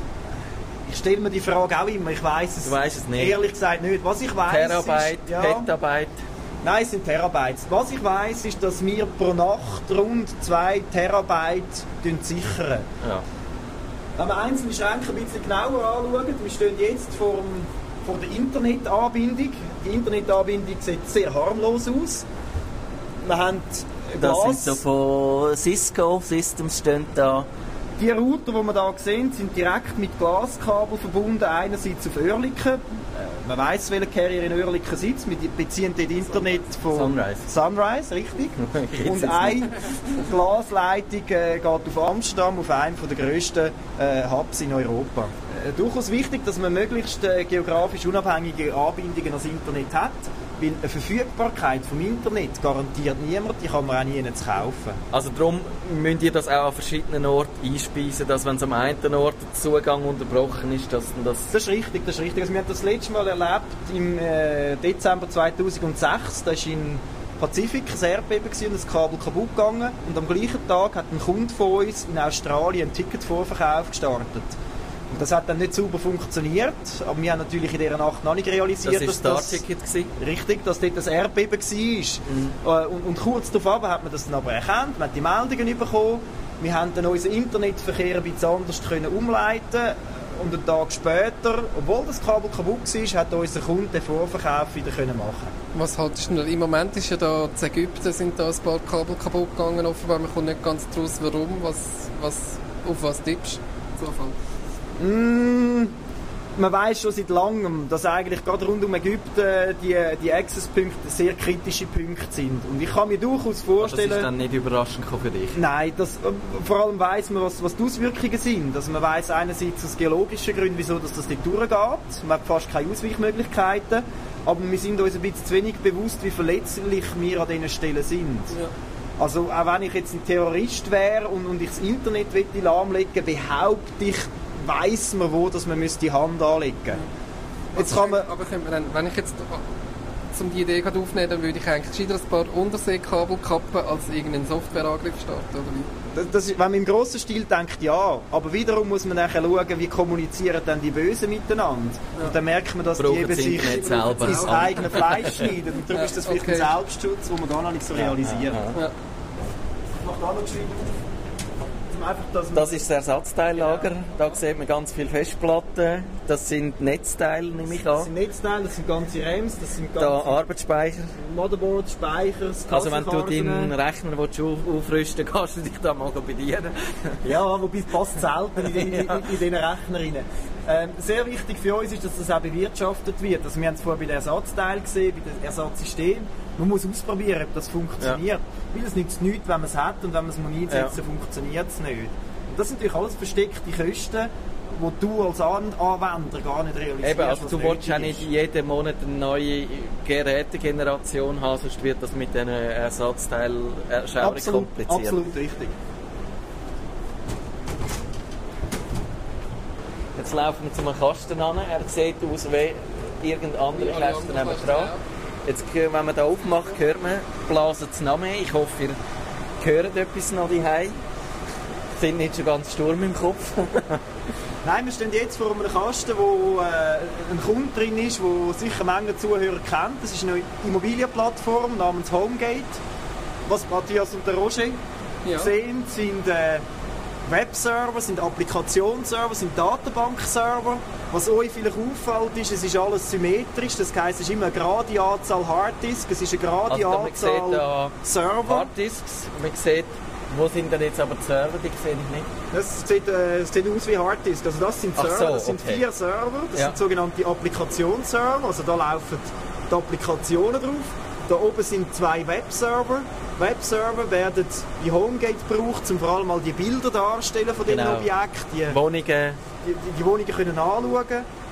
Ich stelle mir die Frage auch immer, ich weiss es, es nicht. Ehrlich gesagt nicht. Was ich weiss, Terabyte, ist, ja, Petabyte? Nein, es sind Terabytes. Was ich weiss, ist, dass wir pro Nacht rund zwei Terabyte sichern. Ja. Wenn wir einzelne Schränke ein bisschen genauer anschauen, wir stehen jetzt vor, dem, vor der Internetanbindung. Die Internetanbindung sieht sehr harmlos aus. Wir haben Glas. Das ist so von Cisco Systems stehen da. Die Router, die wir hier sehen, sind direkt mit Glaskabel verbunden, einerseits auf Oerlikon. Man weiss, welcher Carrier in Oerlikon sitzt. Wir beziehen dort Internet von Sunrise. Sunrise, richtig. Und eine Glasleitung äh, geht auf Amsterdam, auf einen der grössten äh, Hubs in Europa. Äh, durchaus wichtig, dass man möglichst äh, geografisch unabhängige Anbindungen ans Internet hat. Weil eine Verfügbarkeit vom Internet garantiert niemand, die kann man auch nie kaufen. Also darum müsst ihr das auch an verschiedenen Orten einspeisen, dass wenn es am einen Ort der Zugang unterbrochen ist, dass das... Das ist richtig, das ist richtig. Also wir haben das letzte Mal erlebt im äh, Dezember zweitausendsechs. Da war in Pazifik ein Erdbeben und das Kabel kaputt gegangen. Und am gleichen Tag hat ein Kunde von uns in Australien einen Ticketvorverkauf gestartet. Und das hat dann nicht sauber funktioniert, aber wir haben natürlich in dieser Nacht noch nicht realisiert, das dass das... Star-Ticket gewesen? Richtig, dass dort das Erdbeben war. Mhm. Und, und kurz darauf hat man das dann aber erkannt, wir haben die Meldungen bekommen, wir haben dann unseren Internetverkehr ein bisschen anders können umleiten und einen Tag später, obwohl das Kabel kaputt war, hat unser Kunde den Vorverkauf wieder können machen. Was haltest du denn? Im Moment ist ja da in Ägypten sind da ein paar Kabel kaputt gegangen, offenbar man kommt nicht ganz draus, warum, was, was, auf was tippst du? Zufall. Mm, man weiss schon seit langem, dass eigentlich gerade rund um Ägypten die, die Access-Punkte sehr kritische Punkte sind. Und ich kann mir durchaus vorstellen... Das ist dann nicht überraschend für dich? Nein, das, vor allem weiss man, was, was die Auswirkungen sind. Also man weiss einerseits aus geologischen Gründen, wieso dass das nicht durchgeht. Man hat fast keine Ausweichmöglichkeiten. Aber wir sind uns ein bisschen zu wenig bewusst, wie verletzlich wir an diesen Stellen sind. Ja. Also auch wenn ich jetzt ein Terrorist wäre und, und ich das Internet lahmlegen möchte, behaupte ich, weiss man wo, dass man die Hand anlegen müsste. Jetzt kann man, aber könnte man dann, wenn ich jetzt um die Idee aufnehmen, dann würde ich eigentlich gescheiter ein paar Unterseekabel kappen, als irgendeinen Softwareangriff starten, oder wie? Das, das, wenn man im grossen Stil denkt, ja. Aber wiederum muss man nachher schauen, wie kommunizieren dann die Bösen miteinander. Ja. Und dann merkt man, dass Brauchen die eben sich ins eigene Fleisch schneiden. Und darum ja, ist das vielleicht okay. Ein Selbstschutz, den man gar noch nicht so realisiert. Ja, ja. Ja. Ich mache da noch geschwind auf. Einfach, das ist das Ersatzteillager. Ja. Da sieht man ganz viele Festplatten. Das sind Netzteile, nehme ich an. Das sind Netzteile, das sind ganze RAMs, das sind ganze da Arbeitsspeicher. Motherboard, Speicher, also wenn du deinen Rechner aufrüsten willst, kannst du dich da mal bedienen. Ja, wobei es passt selten in, in, in, in diesen Rechner rein. Ähm, sehr wichtig für uns ist, dass das auch bewirtschaftet wird. Also wir haben es vorher bei den Ersatzteilen gesehen, bei den Ersatzsystemen. Man muss ausprobieren, ob das funktioniert. Ja. Weil es nützt nichts, wenn man es hat und wenn man es mal einsetzt, ja. funktioniert es nicht. Und das sind natürlich alles versteckte Kosten, die du als Anwender gar nicht realisierst. Eben, also du willst ja nicht jeden Monat eine neue Gerätegeneration haben, sonst wird das mit diesen Ersatzteilen schaurig kompliziert. Absolut richtig. Jetzt laufen wir zu einem Kasten an. Er sieht aus wie irgendein anderer Kasten nebenan. Jetzt, wenn man da aufmacht, hört man, blasen es noch mehr. Ich hoffe, ihr hört etwas noch daheim. Sind nicht schon ganz Sturm im Kopf. Nein, wir stehen jetzt vor einem Kasten, wo äh, ein Kunde drin ist, der sicher Menge Zuhörer kennt. Das ist eine Immobilienplattform namens Homegate. Was Matthias und der Roger ja. sehen, sind äh, Webserver, sind Applikationsserver, sind Datenbankserver. Was euch vielleicht auffällt, ist, es ist alles symmetrisch. Das heisst, es ist immer eine gerade Anzahl Harddisks, es ist eine gerade also, Anzahl man sieht, Server. Harddisks, man sieht, wo sind denn jetzt aber die Server, die sehe ich nicht. Das sieht, äh, das sieht aus wie Harddisks. Also das sind Server, so, das sind okay. vier Server, das ja. sind sogenannte Applikationsserver. Also da laufen die Applikationen drauf. Da oben sind zwei Webserver. Webserver werden bei Homegate gebraucht, um vor allem mal die Bilder darstellen von diesen genau. Objekten. Die Wohnungen. Die, die, die Wohnungen können anschauen.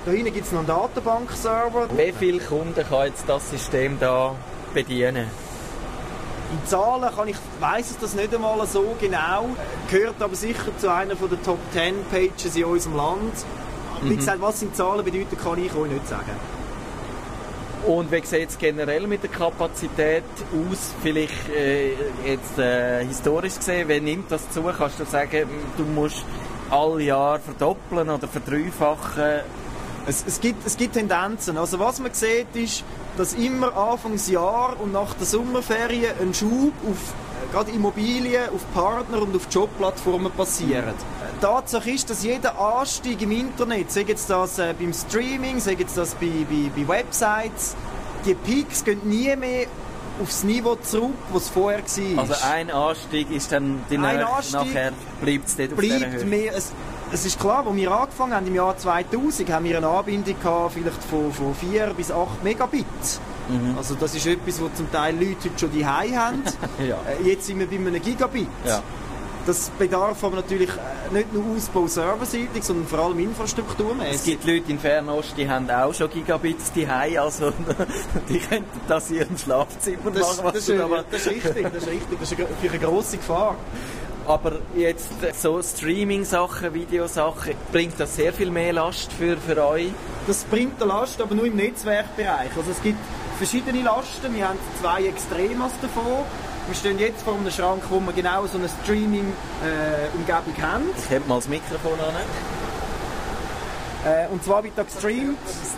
Da hinten gibt es noch einen Datenbankserver. Wie viele Kunden kann jetzt das System da bedienen? In Zahlen kann ich, weiss ich das nicht einmal so genau, gehört aber sicher zu einer der Top zehn Pages in unserem Land. Mhm. Wie gesagt, was in Zahlen bedeuten, kann ich euch nicht sagen. Und wie sieht es generell mit der Kapazität aus? Vielleicht äh, jetzt äh, historisch gesehen, wie nimmt das zu? Kannst du sagen, du musst alle Jahre verdoppeln oder verdreifachen? Es, es, gibt, es gibt Tendenzen. Also was man sieht ist, dass immer Anfangsjahr und nach der Sommerferien ein Schub auf gerade Immobilien, auf Partner und auf Jobplattformen passiert. Tatsache ist, dass jeder Anstieg im Internet, sei jetzt das äh, beim Streaming, sei jetzt das bei, bei, bei Websites, die Peaks gehen nie mehr aufs Niveau zurück, was es vorher war. Also ein Anstieg ist dann die ein nach, Anstieg nachher bleibt es dort auf bleibt dieser Höhe. mehr, es, es ist klar, als wir angefangen haben im Jahr zweitausend, haben wir eine Anbindung gehabt, vielleicht von, von vier bis acht Megabit. Mhm. Also das ist etwas, was zum Teil Leute heute schon daheim haben. Ja. Jetzt sind wir bei einem Gigabit. Ja. Das bedarf aber natürlich nicht nur Ausbau serverseitig, sondern vor allem infrastrukturmäßig. Es gibt Leute in Fernost, die haben auch schon Gigabits daheim, also die könnten das in ihrem Schlafzimmer das, machen. Was das, ist, aber das ist richtig, das ist richtig, das ist eine, eine grosse Gefahr. Aber jetzt so Streaming-Sachen, Videosachen, bringt das sehr viel mehr Last für, für euch? Das bringt eine Last, aber nur im Netzwerkbereich. Also es gibt verschiedene Lasten, wir haben zwei Extremas davon. Wir stehen jetzt vor einem Schrank, wo wir genau so eine Streaming-Umgebung äh, haben. Ich heb mal das Mikrofon an. Äh, und zwar wird da gestreamt.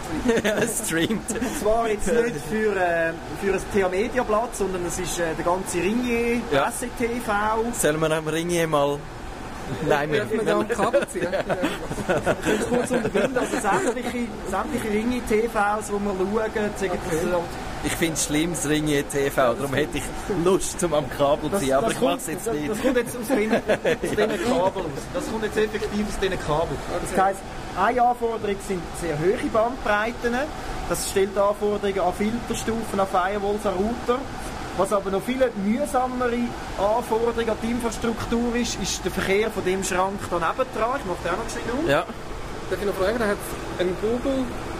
Streamt. Und zwar jetzt nicht für, äh, für ein T A-Media-Blatt, sondern es ist äh, der ganze Ringier, ja. S E T V. Sollen wir am Ringier mal... Nein, wir dürfen da am Kabel ziehen. Ich will es kurz unterbinden. Also sämtliche, sämtliche Ringier-T Vs, die wir schauen, zeigen okay. Ich finde es schlimm, das Ringier T V, darum hätte ich Lust, zum am Kabel zu ziehen, aber ich mache es jetzt das, nicht. Das kommt jetzt aus diesen Kabeln aus. Das kommt jetzt effektiv aus diesen Kabeln. Das heisst, eine Anforderung sind sehr hohe Bandbreiten. Das stellt Anforderungen an Filterstufen, an Firewalls, an Router. Was aber noch viel mühsamere Anforderung an die Infrastruktur ist, ist der Verkehr von dem Schrank da nebendran. Ich mache den auch noch schnell um. Ja. Darf ich noch fragen, da hat ein Google,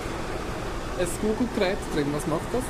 ein Google-Gerät drin. Was macht das?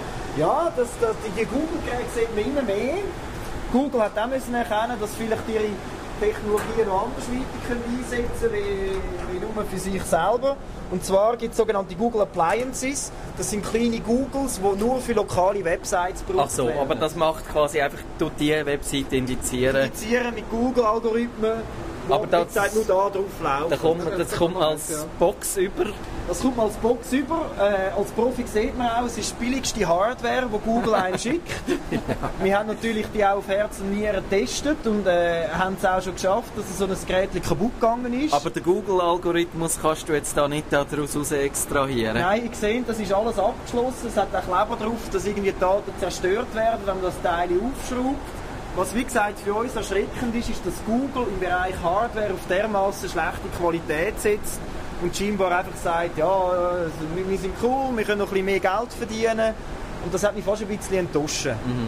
Ja, das, das, die Google-Geräte sieht man immer mehr. Google hat auch müssen erkennen, dass vielleicht ihre Technologien noch andersweitig einsetzen können, wie, wie nur für sich selber. Und zwar gibt es sogenannte Google Appliances. Das sind kleine Googles, die nur für lokale Websites benutzt Ach so, werden. aber das macht quasi einfach, du die Webseite indizieren. Indizieren mit Google-Algorithmen, aber das Website nur da drauf laufen. Da kommt, das kommt als ja. Box über. Das kommt als Box über. Äh, als Profi sieht man auch, es ist die billigste Hardware, die Google einem schickt. Ja. Wir haben natürlich die auch auf Herz und Nieren getestet und äh, haben es auch schon geschafft, dass so ein Gerät kaputt gegangen ist. Aber den Google-Algorithmus kannst du jetzt da nicht daraus raus extrahieren? Nein, ich sehe, das ist alles abgeschlossen. Es hat auch Kleber drauf, dass irgendwie die Daten zerstört werden, wenn man das Teil aufschraubt. Was wie gesagt für uns erschreckend ist, ist, dass Google im Bereich Hardware auf dermaßen schlechte Qualität setzt und scheinbar einfach sagt, ja, wir sind cool, wir können noch ein bisschen mehr Geld verdienen. Und das hat mich fast ein bisschen enttäuscht. Mhm.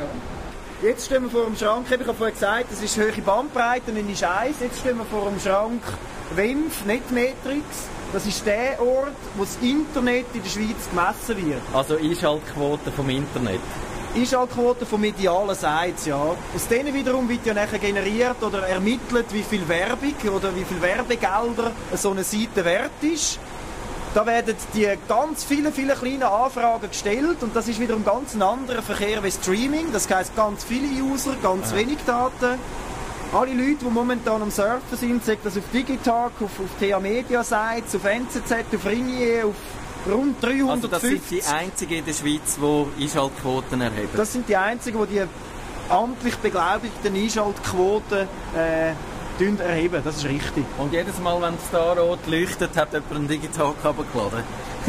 Tja. Jetzt stehen wir vor dem Schrank, ich habe vorhin gesagt, das ist hohe Bandbreite, und ist eins. Jetzt stehen wir vor dem Schrank W E M F, Netmetrix. Das ist der Ort, wo das Internet in der Schweiz gemessen wird. Also Einschaltquote vom Internet? Einschaltquote von medialen Sites, ja. Aus denen wiederum wird ja nachher generiert oder ermittelt, wie viel Werbung oder wie viel Werbegelder so eine Seite wert ist. Da werden die ganz viele, viele kleine Anfragen gestellt und das ist wiederum ganz ein anderer Verkehr wie Streaming. Das heisst ganz viele User, ganz ja. wenig Daten. Alle Leute, die momentan am Surfen sind, sei das auf Digitalk, auf, auf T A-Media-Sites, auf N Z Z, auf Ringier, auf rund dreihundertfünfzig. Also das sind die einzigen in der Schweiz, die Einschaltquoten erheben? Das sind die einzigen, die die amtlich beglaubigten Einschaltquoten äh, erheben. Das ist richtig. Und jedes Mal, wenn es da rot leuchtet, hat jemand einen Digitalkabel geladen?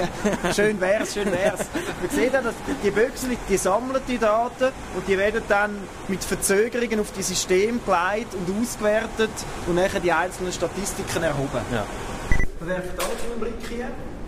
Schön wär's, schön wär's. Man sieht auch, dass die Büchse, die sammeln die Daten und die werden dann mit Verzögerungen auf die Systeme geleitet und ausgewertet und nachher die einzelnen Statistiken erhoben. Ja. Wir werfen da einen Blick hier.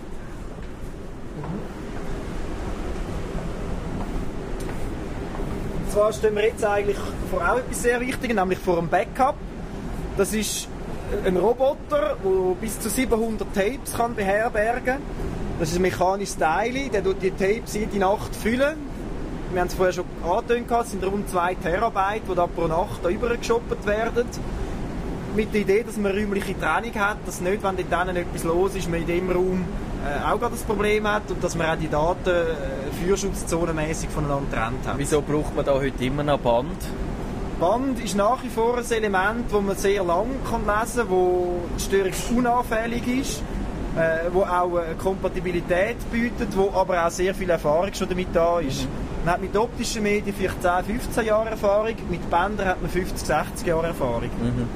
Und zwar stehen wir jetzt eigentlich vor auch etwas sehr Wichtiges, nämlich vor einem Backup. Das ist ein Roboter, der bis zu siebenhundert Tapes kann beherbergen kann. Das ist ein mechanisches Teil, der tut die Tapes jede Nacht füllen. Wir haben es vorher schon angetönt, es sind rund zwei Terabyte, die da pro Nacht da übergeshoppt werden. Mit der Idee, dass man räumliche Trennung hat, dass nicht, wenn dort etwas los ist, man in dem Raum äh, auch das Problem hat und dass man auch die Daten äh, feuerschutzzonenmässig voneinander getrennt hat. Wieso braucht man da heute immer noch Band? Band ist nach wie vor ein Element, das man sehr lang kann lesen kann, das störungsunanfällig ist, äh, wo auch eine Kompatibilität bietet, wo aber auch sehr viel Erfahrung schon damit da ist. Mhm. Man hat mit optischen Medien vielleicht zehn, fünfzehn Jahre Erfahrung, mit Bändern hat man fünfzig, sechzig Jahre Erfahrung. Mhm.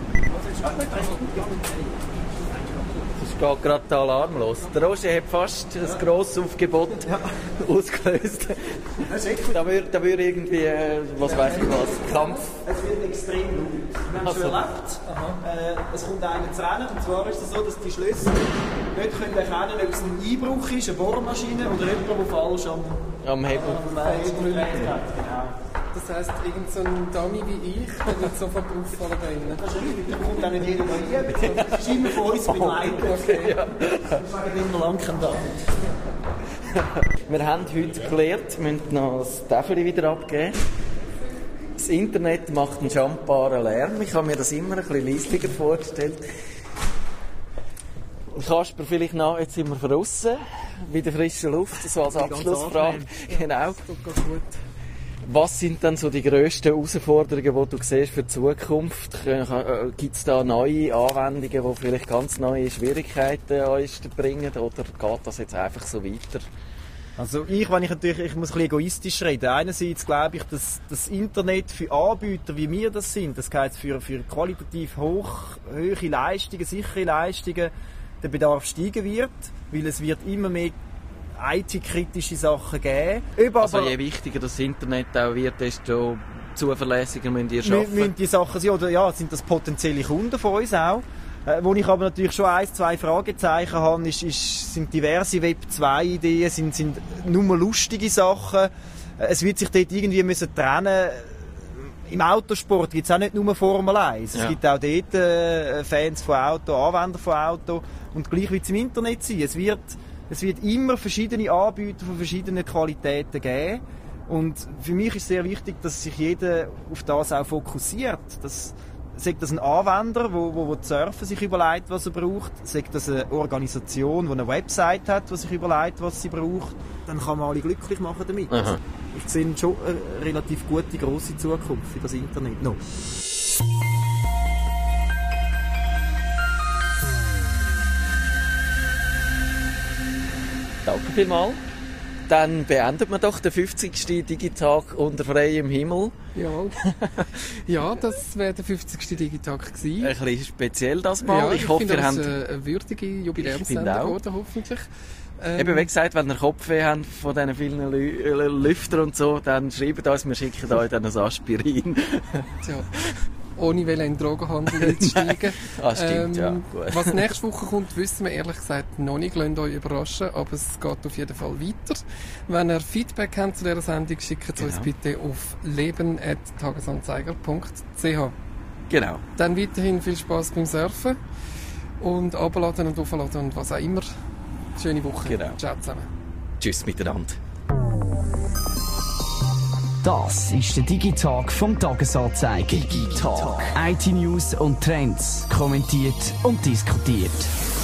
Es geht gerade der Alarm los. Der Roger hat fast ein grosses Aufgebot ja. ausgelöst. Da würde da würd irgendwie, äh, was weiß ich was, Kampf. Es wird extrem laut. Wir haben es schon erlebt. Äh, es kommt einer zu rennen. Und zwar ist es so, dass die Schlüssel nicht können erkennen, ob es ein Einbruch ist, eine Bohrmaschine oder jemand, der falsch am, am Hebel hat. Das heisst, irgend so ein Dummy wie ich, der wird sofort auffallen bei Ihnen. Das ist richtig, da kommt auch nicht jeder rein. Das ist immer von uns begleitet. Okay, ja. Wir sagen immer lang kein Dummy. Wir haben heute gelernt, wir müssen noch das Tafel wieder abgeben. Das Internet macht einen schammbaren Lärm. Ich habe mir das immer ein bisschen leisiger vorgestellt. Kasper, vielleicht noch, jetzt sind wir draussen, bei der frischen Luft, so als Abschlussfrage. Genau. Was sind dann so die grössten Herausforderungen, die du siehst für die Zukunft? Gibt es da neue Anwendungen, die vielleicht ganz neue Schwierigkeiten an uns bringen? Oder geht das jetzt einfach so weiter? Also ich, wenn ich natürlich, ich muss ein bisschen egoistisch reden. Einerseits glaube ich, dass das Internet für Anbieter, wie wir das sind, das heißt für, für qualitativ hoch, hohe Leistungen, sichere Leistungen, der Bedarf steigen wird, weil es wird immer mehr I T-kritische Sachen geben. Über also je wichtiger das Internet auch wird, desto zuverlässiger müsst ihr arbeiten. Müssen die Sachen sein, oder ja, sind das potenzielle Kunden von uns auch. Äh, wo ich aber natürlich schon ein, zwei Fragezeichen habe, ist, ist, sind diverse Web zwei Ideen, sind, sind nur lustige Sachen. Äh, es wird sich dort irgendwie müssen trennen. Im Autosport gibt es auch nicht nur Formel eins. Ja. Es gibt auch dort äh, Fans von Auto, Anwender von Auto. Und gleich wird es im Internet sein. Es wird Es wird immer verschiedene Anbieter von verschiedenen Qualitäten geben. Und für mich ist sehr wichtig, dass sich jeder auf das auch fokussiert. Das, sagt das ein Anwender, wo, wo, wo surfen sich überlegt, was er braucht. Sagt das eine Organisation, die eine Website hat, die sich überlegt, was sie braucht. Dann kann man alle glücklich machen damit. Also ich sehe schon eine relativ gute, grosse Zukunft für das Internet noch. Danke vielmals. Dann beendet man doch den fünfzigsten Digitag unter freiem Himmel. Ja, ja, das wäre der fünfzigste Digitag gewesen. Ein bisschen speziell das Mal. Ja, ich, ich hoffe, finde, ihr das habt eine würdige Jubiläumssendung geworden, hoffentlich. Ähm, Eben, wie gesagt, wenn ihr Kopfweh habt von diesen vielen Lü Lüftern und so, dann schreibt uns, wir schicken euch dann ein Aspirin. Tja. Ohne in den Drogenhandel einzusteigen. Ah, stimmt, ähm, ja. Gut. Was nächste Woche kommt, wissen wir ehrlich gesagt noch nicht. Lasst euch überraschen, aber es geht auf jeden Fall weiter. Wenn ihr Feedback habt zu dieser Sendung, schickt es genau. uns bitte auf leben at tagesanzeiger punkt c h. Genau. Dann weiterhin viel Spass beim Surfen und abladen und aufladen und was auch immer. Schöne Woche. Genau. Ciao zusammen. Tschüss miteinander. Das ist der Digitag vom Tagesanzeiger. Digitag. I T-News und Trends. Kommentiert und diskutiert.